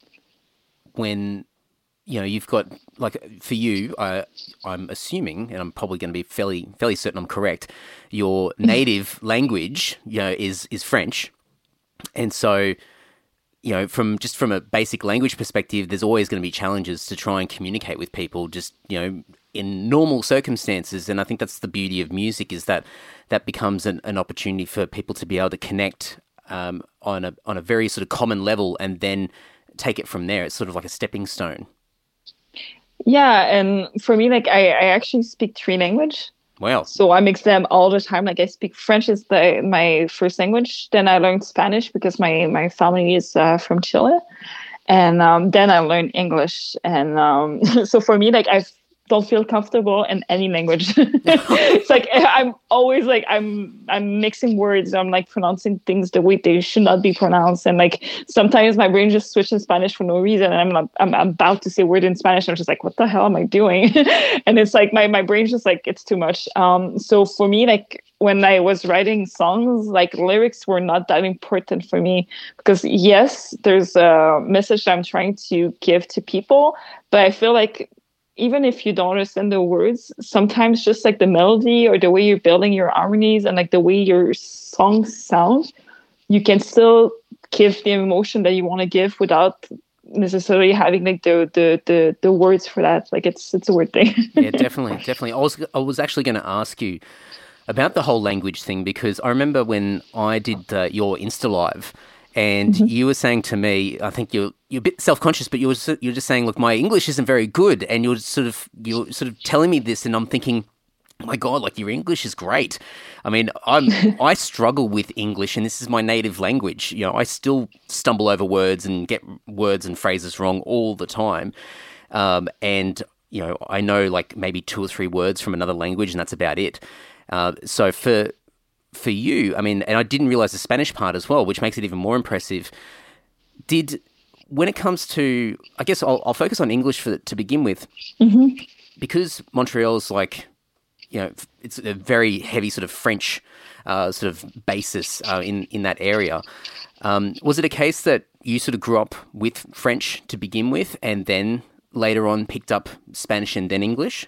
when, you know, you've got, like, for you, uh, I'm assuming, and I'm probably going to be fairly fairly certain I'm correct, your native language, you know, is is French. And so, you know, from just from a basic language perspective, there's always going to be challenges to try and communicate with people just, you know, in normal circumstances. And I think that's the beauty of music, is that that becomes an, an opportunity for people to be able to connect um, on a on a very sort of common level and then take it from there. It's sort of like a stepping stone. Yeah, and for me, like I, I actually speak three languages. Wow. So I mix them all the time. Like I speak French is the, my first language. Then I learned Spanish because my, my family is uh, from Chile. And um, then I learned English. And um, so for me, like I don't feel comfortable in any language. It's like I'm always like I'm I'm mixing words. I'm like pronouncing things the way they should not be pronounced. And like sometimes my brain just switches in Spanish for no reason. And I'm like, I'm about to say a word in Spanish. And I'm just like, what the hell am I doing? And it's like my my brain's just like it's too much. Um, so for me, like when I was writing songs, like lyrics were not that important for me because yes, there's a message I'm trying to give to people, but I feel like even if you don't understand the words, sometimes just like the melody or the way you're building your harmonies and like the way your songs sound, you can still give the emotion that you want to give without necessarily having like the, the the the words for that. Like it's it's a weird thing. Yeah, definitely, definitely. I was I was actually going to ask you about the whole language thing because I remember when I did uh, your Insta Live. And mm-hmm. you were saying to me, I think you're you're a bit self-conscious, but you were you're just saying, look, my English isn't very good, and you're sort of you're sort of telling me this, and I'm thinking, oh my God, like your English is great. I mean, I'm I struggle with English, and this is my native language. You know, I still stumble over words and get words and phrases wrong all the time, um, and you know, I know like maybe two or three words from another language, and that's about it. Uh, so for For you, I mean, and I didn't realize the Spanish part as well, which makes it even more impressive. Did, when it comes to, I guess I'll, I'll focus on English for to begin with, mm-hmm. because Montreal's like, you know, it's a very heavy sort of French uh, sort of basis uh, in, in that area. Um, was it a case that you sort of grew up with French to begin with and then later on picked up Spanish and then English?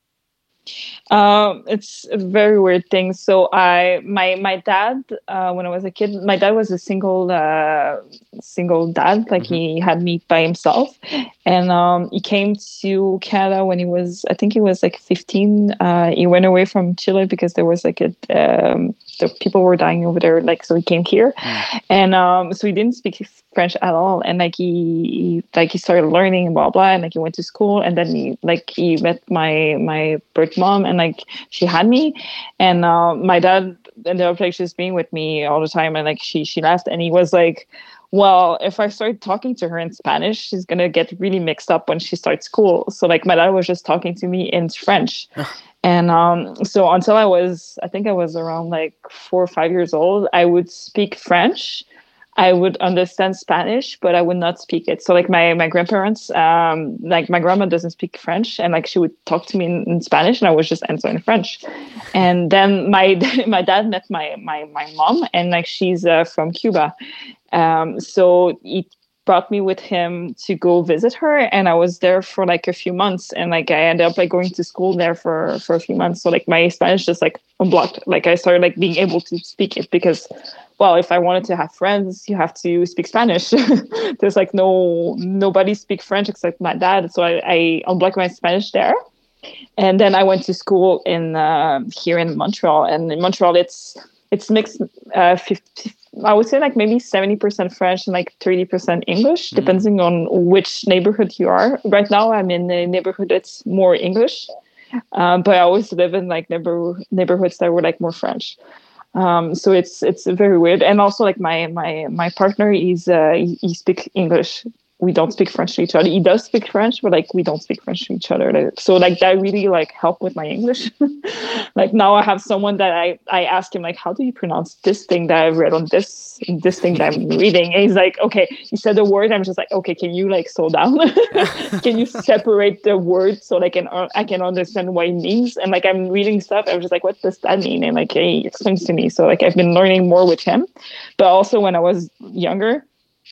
Um, it's a very weird thing. So I, my, my dad, uh, when I was a kid, my dad was a single, uh, single dad. Like mm-hmm. he had me by himself, and um, he came to Canada when he was, I think he was like fifteen. Uh, he went away from Chile because there was like a, um, the people were dying over there. Like so, he came here, mm. and um, so he didn't speak French at all. And like he, he, like he started learning and blah blah, and like he went to school, and then he like he met my my birth mom, and like she had me, and uh, my dad ended up like just being with me all the time, and like she she left, and he was like, well, if I start talking to her in Spanish, she's gonna get really mixed up when she starts school. So like my dad was just talking to me in French. And um, so until I was, I think I was around like four or five years old, I would speak French. I would understand Spanish, but I would not speak it. So like my, my grandparents, um, like my grandma doesn't speak French, and like she would talk to me in, in Spanish, and I was just answering in French. And then my my dad met my my my mom, and like she's uh, from Cuba. Um, so he brought me with him to go visit her, and I was there for like a few months, and like I ended up like going to school there for for a few months. So like my Spanish just like unblocked. Like I started like being able to speak it because, well, if I wanted to have friends, you have to speak Spanish. There's like no nobody speak French except my dad, so I, I unblocked my Spanish there. And then I went to school in uh, here in Montreal, and in Montreal it's it's mixed. Uh, fifty, I would say like maybe seventy percent French and like thirty percent English, mm-hmm. depending on which neighborhood you are. Right now, I'm in a neighborhood that's more English, um, but I always live in like neighbor neighborhoods that were like more French. Um, so it's it's very weird. And also like my my my partner is uh, he, he speaks English. We don't speak French to each other. He does speak French, but like we don't speak French to each other. Like, so like that really like helped with my English. Like now I have someone that I, I ask him like, how do you pronounce this thing that I've read on this this thing that I'm reading? And he's like, okay, he said the word. I'm just like, okay, can you like slow down? Can you separate the word so like I can uh, I can understand what it means? And like I'm reading stuff, I'm just like, what does that mean? And like he explains to me. So like I've been learning more with him. But also when I was younger,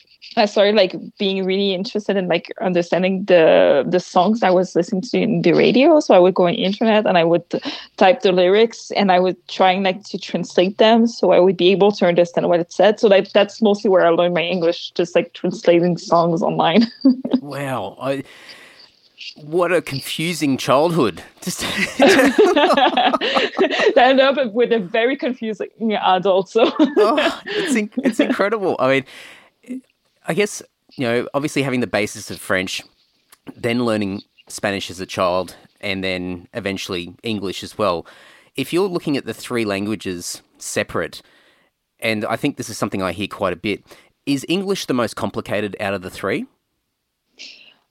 I started like being really interested in like understanding the the songs I was listening to in the radio. So I would go on the internet and I would type the lyrics, and I would trying like to translate them so I would be able to understand what it said. So like that's mostly where I learned my English, just like translating songs online. Wow. I... What a confusing childhood. Just that ended up with a very confusing adult. So oh, it's in- it's incredible. I mean, I guess, you know, obviously having the basis of French, then learning Spanish as a child, and then eventually English as well. If you're looking at the three languages separate, and I think this is something I hear quite a bit, is English the most complicated out of the three?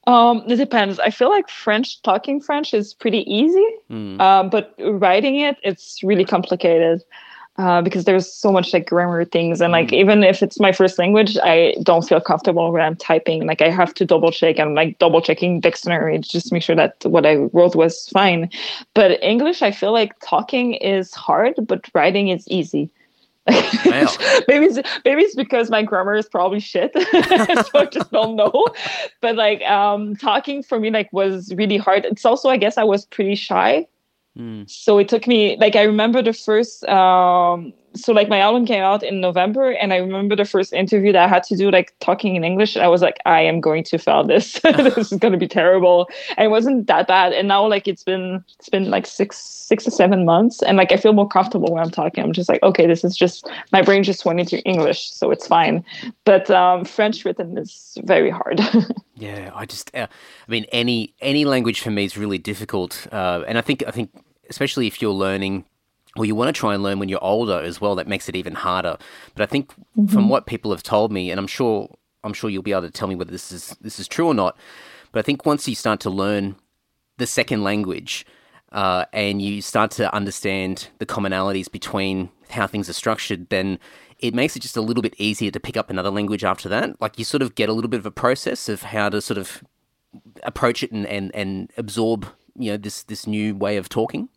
Um, it depends. I feel like French, talking French is pretty easy, Mm. uh, but writing it, it's really complicated. Uh, because there's so much like grammar things, and like even if it's my first language, I don't feel comfortable when I'm typing. Like I have to double check. I'm like double checking dictionary just to make sure that what I wrote was fine. But English, I feel like talking is hard, but writing is easy. Wow. maybe it's, maybe it's because my grammar is probably shit, so I just don't know. But like um, talking for me like was really hard. It's also, I guess, I was pretty shy. Mm. So it took me, like, I remember the first, um, so like my album came out in November, and I remember the first interview that I had to do, like talking in English. I was like, I am going to fail this. This is going to be terrible. And it wasn't that bad. And now like it's been, it's been like six, six to seven months. And like, I feel more comfortable when I'm talking. I'm just like, okay, this is just, my brain just went into English. So it's fine. But um, French written is very hard. Yeah, I just, uh, I mean, any any language for me is really difficult, uh, and I think I think especially if you're learning, or you want to try and learn when you're older as well, that makes it even harder. But I think mm-hmm. from what people have told me, and I'm sure I'm sure you'll be able to tell me whether this is this is true or not. But I think once you start to learn the second language, uh, and you start to understand the commonalities between how things are structured, then it makes it just a little bit easier to pick up another language after that. Like you sort of get a little bit of a process of how to sort of approach it and, and, and absorb, you know, this, this new way of talking.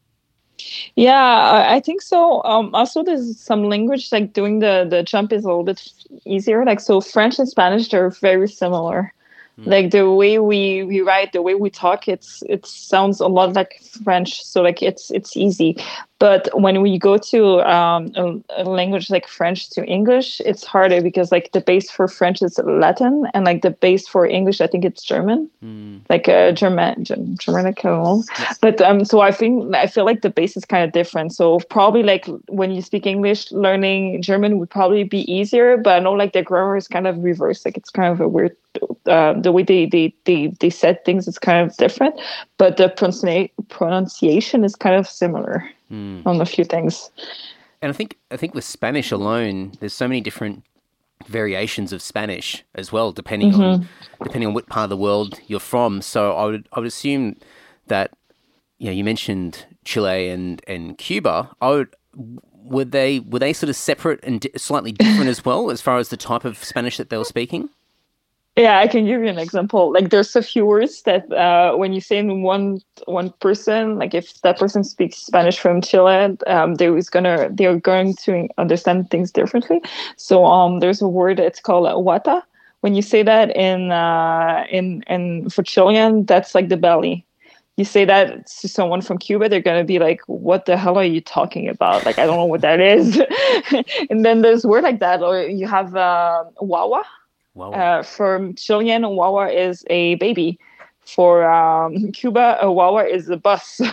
Yeah, I I think so. Um, also, there's some language, like doing the, the jump is a little bit easier. Like, so French and Spanish, they're very similar. Like the way we, we write, the way we talk, it's it sounds a lot like French. So like it's it's easy. But when we go to um, a, a language like French to English, it's harder because like the base for French is Latin, and like the base for English, I think it's German, mm. like uh, German, Germanic. I don't know. Yes. But um, so I think I feel like the base is kind of different. So probably like when you speak English, learning German would probably be easier. But I know like the grammar is kind of reversed. Like it's kind of a weird. Uh, the way they, they, they, they said things is kind of different, but the pronunci- pronunciation is kind of similar mm. on a few things. And I think I think with Spanish alone, there's so many different variations of Spanish as well, depending mm-hmm. on depending on what part of the world you're from. So I would I would assume that, you know, you mentioned Chile and, and Cuba. I would were they were they sort of separate and di- slightly different as well as far as the type of Spanish that they were speaking? Yeah, I can give you an example. Like, there's a few words that uh, when you say in one one person, like if that person speaks Spanish from Chile, um, they was gonna they're going to understand things differently. So um, there's a word, it's called wata. When you say that in uh, in in for Chilean, that's like the belly. You say that to someone from Cuba, they're going to be like, what the hell are you talking about? Like, I don't know what that is. And then there's a word like that, or you have uh, wawa. Wow. Uh, for Chilean, a wawa is a baby. For um, Cuba, a wawa is a bus. So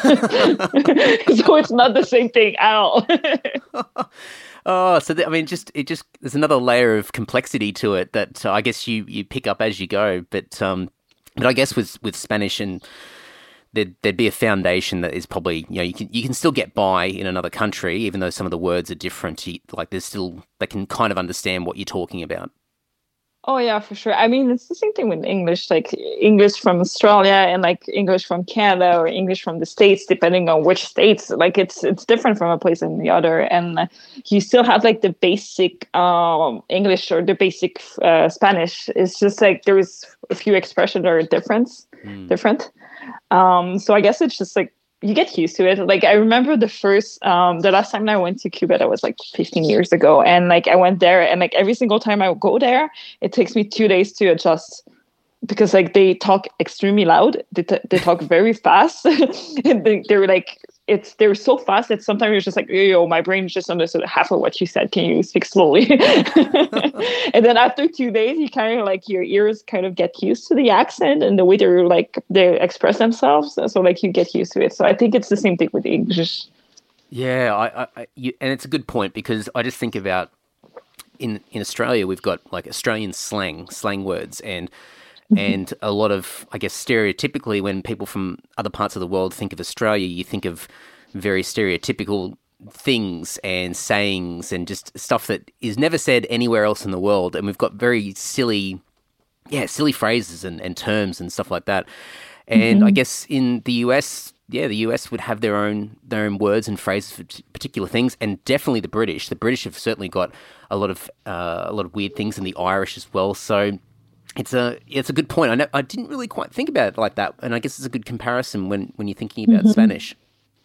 it's not the same thing at all. Oh, so the, I mean, just it just there's another layer of complexity to it that uh, I guess you, you pick up as you go. But um, but I guess with with Spanish and there'd, there'd be a foundation that is probably, you know, you can you can still get by in another country, even though some of the words are different. You, like there's still they can kind of understand what you're talking about. Oh, yeah, for sure. I mean, it's the same thing with English, like English from Australia and like English from Canada or English from the States, depending on which states. Like it's it's different from a place and the other. And uh, you still have like the basic um, English or the basic uh, Spanish. It's just like there is a few expressions that are different. Mm. different. Um, so I guess it's just like, you get used to it. Like I remember the first, um, the last time I went to Cuba, that was like fifteen years ago. And like I went there and like every single time I go there, it takes me two days to adjust because like they talk extremely loud. They, t- they talk very fast. And they, they're like, it's, they're so fast that sometimes you're just like, yo, my brain just understood half of what you said. Can you speak slowly? And then after two days, you kind of like your ears kind of get used to the accent and the way they're like, they express themselves. So like you get used to it. So I think it's the same thing with English. Yeah. I, I, you, and it's a good point because I just think about in, in Australia, we've got like Australian slang, slang words and And a lot of, I guess, stereotypically, when people from other parts of the world think of Australia, you think of very stereotypical things and sayings and just stuff that is never said anywhere else in the world. And we've got very silly yeah, silly phrases and, and terms and stuff like that. And mm-hmm. I guess in the U S, yeah, the U S would have their own their own words and phrases for particular things, and definitely the British. The British have certainly got a lot of uh, a lot of weird things, and the Irish as well. So it's a it's a good point. I know, I didn't really quite think about it like that, and I guess it's a good comparison when, when you're thinking about mm-hmm. Spanish.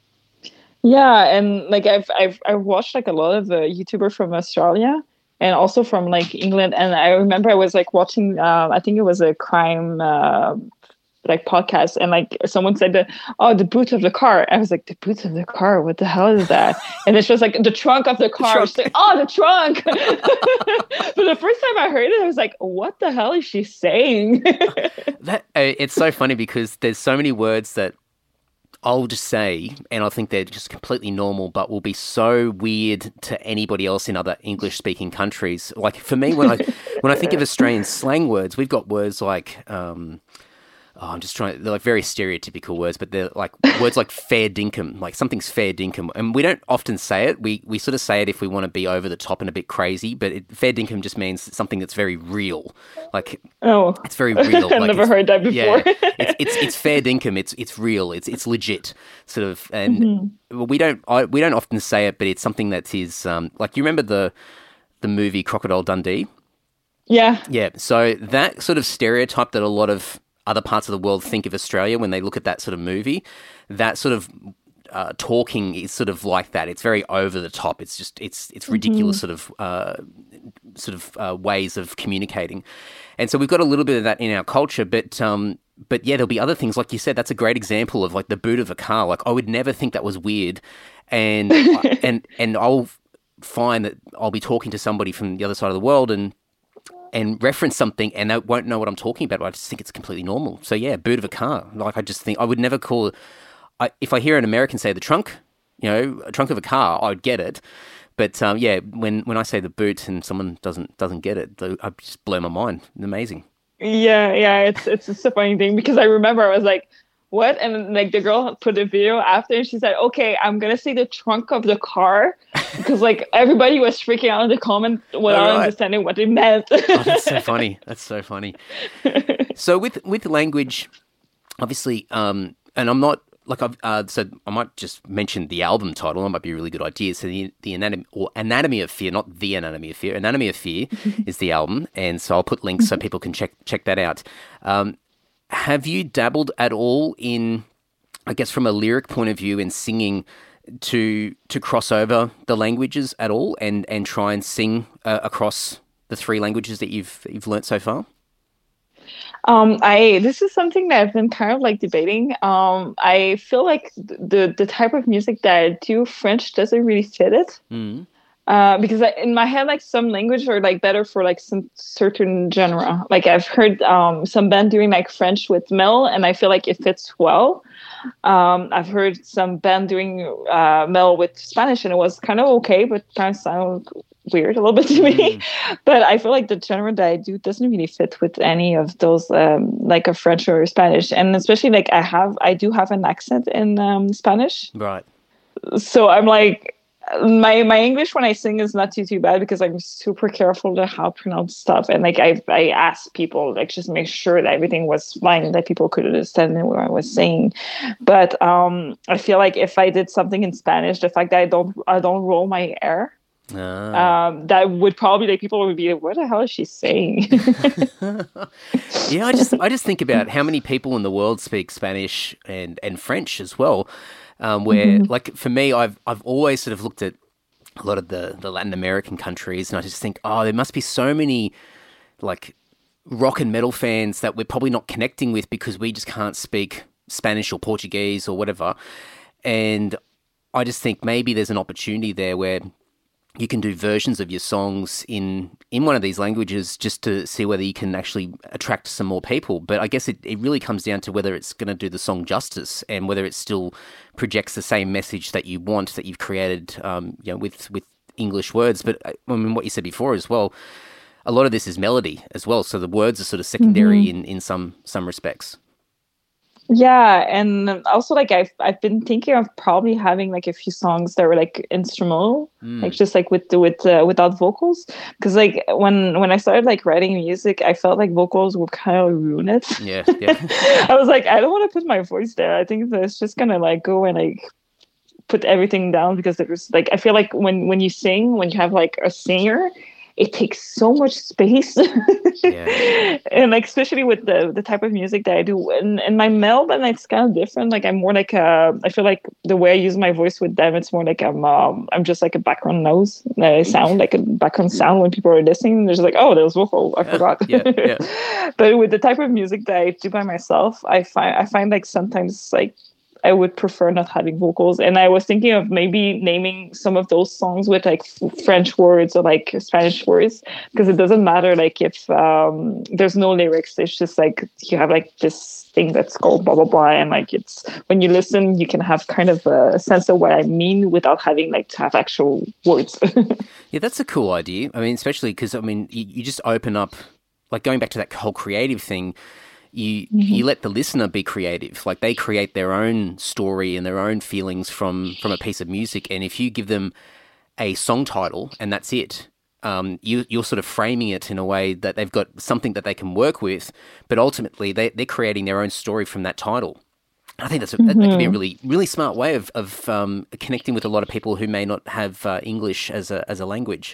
Yeah, and like I've I've I've watched like a lot of uh, YouTubers from Australia and also from like England, and I remember I was like watching. Uh, I think it was a crime. Uh, like podcast, and like someone said that, oh, the boot of the car. I was like, the boot of the car, what the hell is that? And it's just like the trunk of the car. She's like, oh, the trunk. But the first time I heard it, I was like, what the hell is she saying? that uh, it's so funny because there's so many words that I'll just say, and I think they're just completely normal, but will be so weird to anybody else in other English-speaking countries. Like for me, when I when I think of Australian slang words, we've got words like um Oh, I'm just trying. They're like very stereotypical words, but they're like words like fair dinkum, like something's fair dinkum, and we don't often say it. We we sort of say it if we want to be over the top and a bit crazy, but it, fair dinkum just means something that's very real. Like oh, it's very real. I've like never heard that before. Yeah, it's, it's it's fair dinkum. It's it's real. It's it's legit, sort of. And mm-hmm. we don't I, we don't often say it, but it's something that is um, like you remember the the movie Crocodile Dundee. Yeah, yeah. So that sort of stereotype that a lot of other parts of the world think of Australia when they look at that sort of movie, that sort of uh, talking is sort of like that. It's very over the top. It's just it's it's ridiculous mm-hmm. sort of uh, sort of uh, ways of communicating, and so we've got a little bit of that in our culture. But um, but yeah, there'll be other things like you said. That's a great example of like the boot of a car. Like I would never think that was weird, and and and I'll find that I'll be talking to somebody from the other side of the world and. and reference something and they won't know what I'm talking about. But I just think it's completely normal. So yeah, boot of a car. Like I just think I would never call I, if I hear an American say the trunk, you know, a trunk of a car, I'd get it. But um, yeah, when, when I say the boot and someone doesn't doesn't get it, I just blow my mind. It's amazing. Yeah, yeah, it's it's just a funny thing because I remember I was like, what? And like the girl put a video after and she said, okay, I'm going to say the trunk of the car because like everybody was freaking out in the comment without right. understanding what it meant. Oh, that's so funny. That's so funny. So with, with language, obviously, um, and I'm not like I've, uh, so I might just mention the album title. That might be a really good idea. So the, the anatomy or Anatomy of Fear, not the Anatomy of Fear. Anatomy of Fear is the album. And so I'll put links so people can check, check that out. Um, Have you dabbled at all in, I guess, from a lyric point of view, in singing to to cross over the languages at all, and, and try and sing uh, across the three languages that you've you've learnt so far? Um, I this is something that I've been kind of like debating. Um, I feel like the the type of music that I do, French doesn't really fit it. Mm. Uh, because I, in my head, like some language are like better for like some certain genre. Like I've heard um, some band doing like French with metal, and I feel like it fits well. Um, I've heard some band doing uh, metal with Spanish, and it was kind of okay, but kind of sounded weird a little bit to me. Mm. But I feel like the genre that I do doesn't really fit with any of those, um, like a French or Spanish, and especially like I have, I do have an accent in um, Spanish, right? So I'm like. My my English when I sing is not too too bad because I'm super careful to how to pronounce stuff, and like I I asked people like just make sure that everything was fine, that people could understand what I was saying. But um, I feel like if I did something in Spanish, the fact that I don't I don't roll my R, ah. um, that would probably like people would be like, what the hell is she saying? Yeah, I just I just think about how many people in the world speak Spanish and and French as well. Um, where, mm-hmm. like, for me, I've I've always sort of looked at a lot of the, the Latin American countries, and I just think, oh, there must be so many, like, rock and metal fans that we're probably not connecting with because we just can't speak Spanish or Portuguese or whatever. And I just think maybe there's an opportunity there where you can do versions of your songs in, in one of these languages just to see whether you can actually attract some more people. But I guess it, it really comes down to whether it's going to do the song justice and whether it still projects the same message that you want, that you've created um, you know, with, with English words. But I mean, what you said before as well, a lot of this is melody as well. So the words are sort of secondary mm-hmm. in, in some some respects. Yeah, and also like I've I've been thinking of probably having like a few songs that were like instrumental, Mm. like just like with the with uh, without vocals, because like when when I started like writing music, I felt like vocals would kind of ruin it. Yeah, yeah. I was like, I don't want to put my voice there. I think that it's just gonna like go and like put everything down, because there's like I feel like when when you sing, when you have like a singer, it takes so much space. Yeah. And like especially with the the type of music that I do, and and my metal band, it's kind of different. Like I'm more like a, I feel like the way I use my voice with them, it's more like I'm um, I'm just like a background noise. I sound like a background sound when people are listening. They're just like, oh, there was vocal. I forgot. Yeah, yeah. But with the type of music that I do by myself, I find I find like sometimes like I would prefer not having vocals. And I was thinking of maybe naming some of those songs with like f- French words or like Spanish words, because it doesn't matter like if um, there's no lyrics. It's just like you have like this thing that's called blah blah blah, and like it's when you listen, you can have kind of a sense of what I mean without having like to have actual words. Yeah, that's a cool idea. I mean, especially because I mean, you, you just open up, like going back to that whole creative thing. You mm-hmm. you let the listener be creative. Like they create their own story and their own feelings from, from a piece of music. And if you give them a song title and that's it, um, you, you're sort of framing it in a way that they've got something that they can work with, but ultimately they, they're creating their own story from that title. I think that's a, mm-hmm. that, that could be a really really smart way of, of um, connecting with a lot of people who may not have uh, English as a as a language.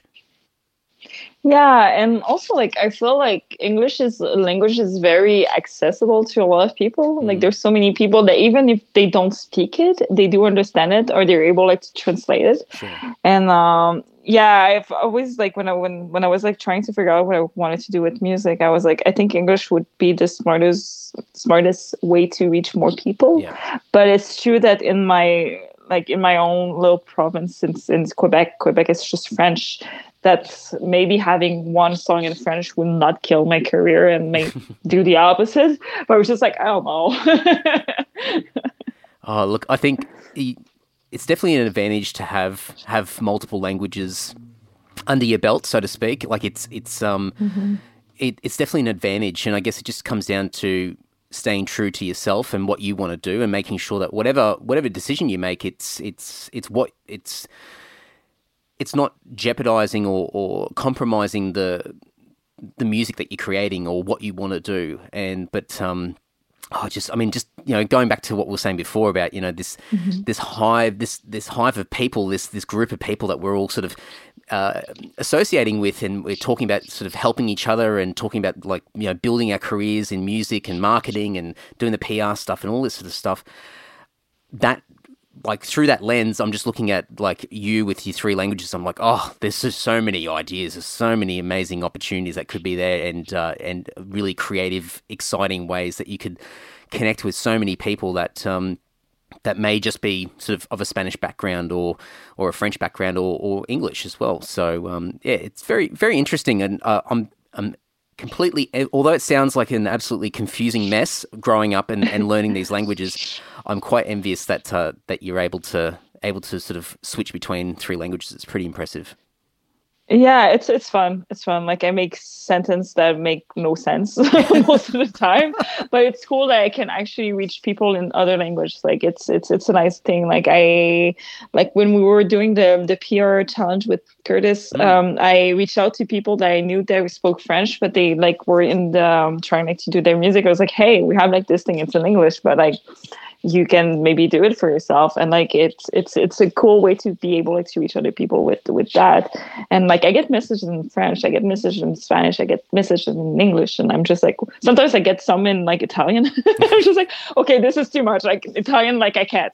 Yeah, and also like I feel like English is language is very accessible to a lot of people. Mm. Like there's so many people that even if they don't speak it, they do understand it, or they're able like to translate it. Sure. And um, yeah, I've always like when I when when I was like trying to figure out what I wanted to do with music, I was like, I think English would be the smartest smartest way to reach more people. Yeah. But it's true that in my like in my own little province in, in Quebec, Quebec is just French. That maybe having one song in French will not kill my career and may do the opposite. But I was just like, I don't know. Oh, look, I think it's definitely an advantage to have have multiple languages under your belt, so to speak. Like it's it's um mm-hmm. it, it's definitely an advantage, and I guess it just comes down to staying true to yourself and what you want to do, and making sure that whatever whatever decision you make, it's it's it's what it's. It's not jeopardizing or, or compromising the the music that you're creating or what you want to do. And but um, oh, just I mean, just you know, going back to what we were saying before about you know this mm-hmm. this hive this this hive of people, this this group of people that we're all sort of uh, associating with, and we're talking about sort of helping each other and talking about like you know building our careers in music and marketing and doing the P R stuff and all this sort of stuff. That. Like through that lens, I'm just looking at like you with your three languages. I'm like, oh, there's just so many ideas. There's so many amazing opportunities that could be there, and uh, and really creative, exciting ways that you could connect with so many people that um, that may just be sort of of a Spanish background or or a French background or, or English as well. So um, yeah, it's very very interesting, and uh, I'm I'm. completely, although it sounds like an absolutely confusing mess growing up and, and learning these languages, I'm quite envious that uh, that you're able to able to sort of switch between three languages. It's pretty impressive. Yeah, it's it's fun. It's fun. Like I make sentences that make no sense most of the time, but it's cool that I can actually reach people in other languages. Like it's it's it's a nice thing. Like I like when we were doing the the P R challenge with Curtis, mm. um, I reached out to people that I knew that spoke French, but they like were in the um, trying like to do their music. I was like, hey, we have like this thing. It's in English, but like. You can maybe do it for yourself, and like it's it's it's a cool way to be able like to reach other people with with that. And like I get messages in French, I get messages in Spanish, I get messages in English, and I'm just like sometimes I get some in like Italian. I'm just like, okay, this is too much. Like Italian, like I can't.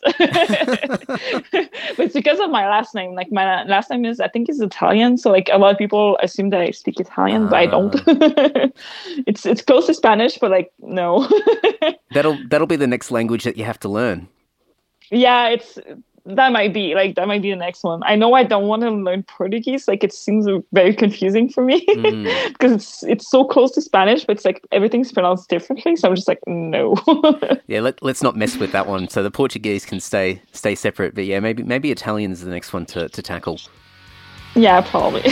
But it's because of my last name. Like my last name is I think is Italian, so like a lot of people assume that I speak Italian, uh. but I don't. it's it's close to Spanish, but like no. that'll that'll be the next language that you have to learn. Yeah, it's that might be like that might be the next one. I know I don't want to learn Portuguese. Like it seems very confusing for me mm. because it's it's so close to Spanish, but it's like everything's pronounced differently. So I'm just like, no. yeah, let let's not mess with that one. So the Portuguese can stay stay separate, but yeah, maybe maybe Italian's the next one to to tackle. Yeah, probably.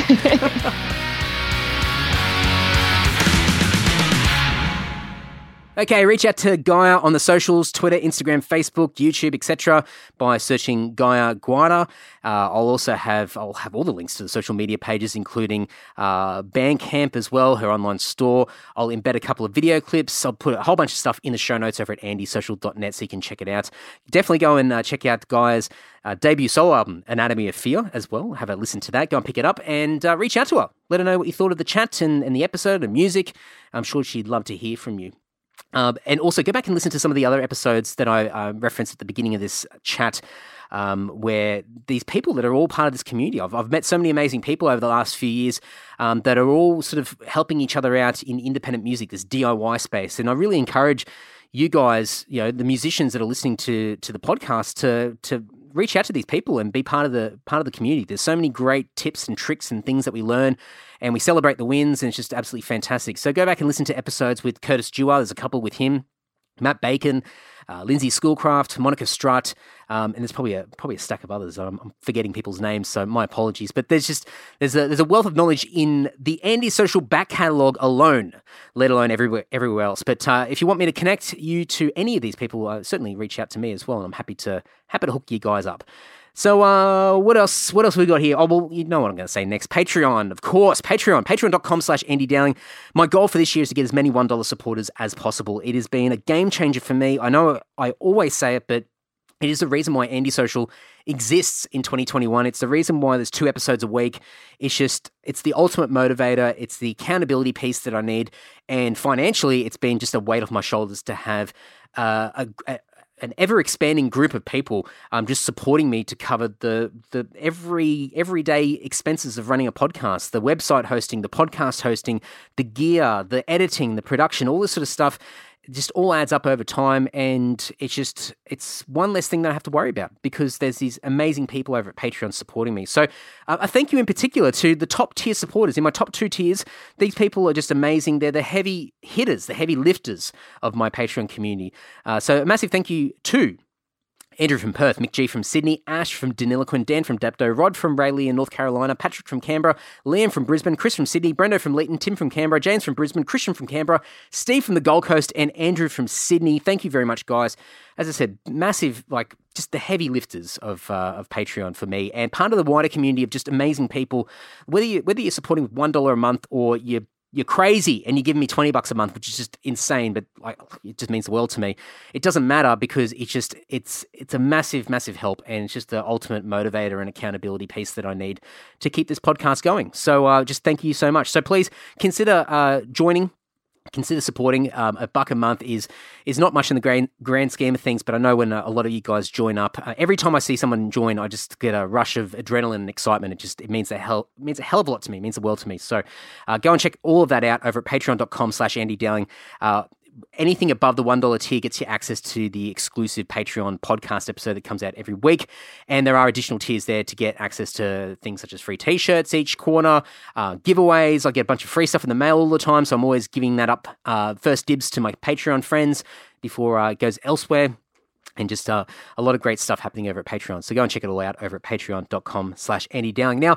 Okay, reach out to Gaia on the socials, Twitter, Instagram, Facebook, YouTube, et cetera by searching Gaia Guada. Uh, I'll also have I'll have all the links to the social media pages, including uh, Bandcamp as well, her online store. I'll embed a couple of video clips. I'll put a whole bunch of stuff in the show notes over at andy social dot net so you can check it out. Definitely go and uh, check out Gaia's uh, debut solo album, Anatomy of Fear, as well. Have a listen to that. Go and pick it up and uh, reach out to her. Let her know what you thought of the chat and, and the episode and music. I'm sure she'd love to hear from you. Um, and also go back and listen to some of the other episodes that I uh, referenced at the beginning of this chat, um, where these people that are all part of this community. I've, I've met so many amazing people over the last few years um, that are all sort of helping each other out in independent music, this D I Y space. And I really encourage you guys, you know, the musicians that are listening to to the podcast to to reach out to these people and be part of the part of the community. There's so many great tips and tricks and things that we learn, and we celebrate the wins, and it's just absolutely fantastic. So go back and listen to episodes with Curtis Dewar. There's a couple with him, Matt Bacon, uh, Lindsay Schoolcraft, Monica Strutt, um, and there's probably a probably a stack of others. I'm, I'm forgetting people's names, so my apologies. But there's just there's a there's a wealth of knowledge in the Andy Social back catalogue alone, let alone everywhere everywhere else. But uh, if you want me to connect you to any of these people, uh, certainly reach out to me as well, and I'm happy to happy to hook you guys up. So uh, what else What else we got here? Oh, well, you know what I'm going to say next. Patreon, of course. Patreon. Patreon.com slash Andy Dowling. My goal for this year is to get as many one dollar supporters as possible. It has been a game changer for me. I know I always say it, but it is the reason why Andy Social exists in twenty twenty-one. It's the reason why there's two episodes a week. It's just, it's the ultimate motivator. It's the accountability piece that I need. And financially, it's been just a weight off my shoulders to have uh, a, a an ever-expanding group of people um, just supporting me to cover the the every everyday expenses of running a podcast, the website hosting, the podcast hosting, the gear, the editing, the production, all this sort of stuff. It just all adds up over time, and it's just, it's one less thing that I have to worry about because there's these amazing people over at Patreon supporting me. So uh, I thank you in particular to the top tier supporters. In my top two tiers, these people are just amazing. They're the heavy hitters, the heavy lifters of my Patreon community. Uh, so a massive thank you to Andrew from Perth, Mick G from Sydney, Ash from Deniliquin, Dan from Dapto, Rod from Rayleigh in North Carolina, Patrick from Canberra, Liam from Brisbane, Chris from Sydney, Brendo from Leeton, Tim from Canberra, James from Brisbane, Christian from Canberra, Steve from the Gold Coast, and Andrew from Sydney. Thank you very much, guys. As I said, massive, like, just the heavy lifters of uh, of Patreon for me, and part of the wider community of just amazing people. Whether you whether you're supporting with one dollar a month or you're You're crazy and you give me twenty bucks a month, which is just insane, but like it just means the world to me. It doesn't matter because it's just, it's it's a massive, massive help, and it's just the ultimate motivator and accountability piece that I need to keep this podcast going. So uh, just thank you so much. So please consider uh, joining. Consider supporting. Um, a buck a month is is not much in the grand, grand scheme of things, but I know when uh, a lot of you guys join up, uh, every time I see someone join, I just get a rush of adrenaline and excitement. It just it means a hell it means a hell of a lot to me. It means the world to me. So uh, go and check all of that out over at patreon.com slash Andy Dowling. Uh, Anything above the one dollar tier gets you access to the exclusive Patreon podcast episode that comes out every week. And there are additional tiers there to get access to things such as free t-shirts each corner, uh, giveaways. I get a bunch of free stuff in the mail all the time, so I'm always giving that up uh, first dibs to my Patreon friends before uh, it goes elsewhere. And just uh, a lot of great stuff happening over at Patreon. So go and check it all out over at patreon.com slash Andy Dowling. Now,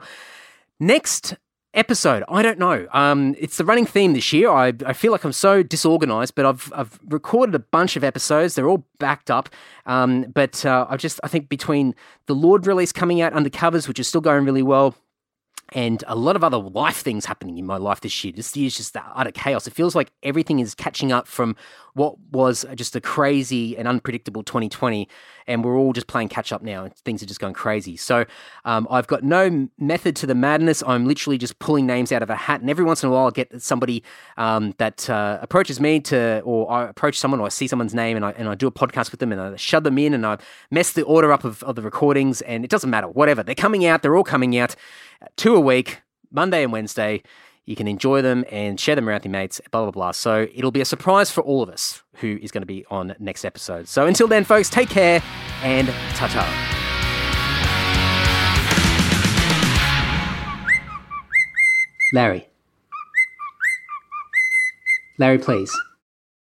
next episode, I don't know. Um, it's the running theme this year. I, I feel like I'm so disorganized, but I've I've recorded a bunch of episodes. They're all backed up. Um, but uh, I just I think between the Lord release coming out Undercovers, which is still going really well, and a lot of other life things happening in my life this year. This year's just utter chaos. It feels like everything is catching up from what was just a crazy and unpredictable twenty twenty, and we're all just playing catch up now. Things are just going crazy. So um, I've got no method to the madness. I'm literally just pulling names out of a hat, and every once in a while I'll get somebody um, that uh, approaches me to, or I approach someone, or I see someone's name, and I and I do a podcast with them, and I shove them in, and I mess the order up of, of the recordings, and it doesn't matter. Whatever, they're coming out. They're all coming out. Two a week, Monday and Wednesday. You can enjoy them and share them around with your mates, blah, blah, blah. So it'll be a surprise for all of us who is going to be on next episode. So until then, folks, take care and ta-ta. Larry. Larry, please.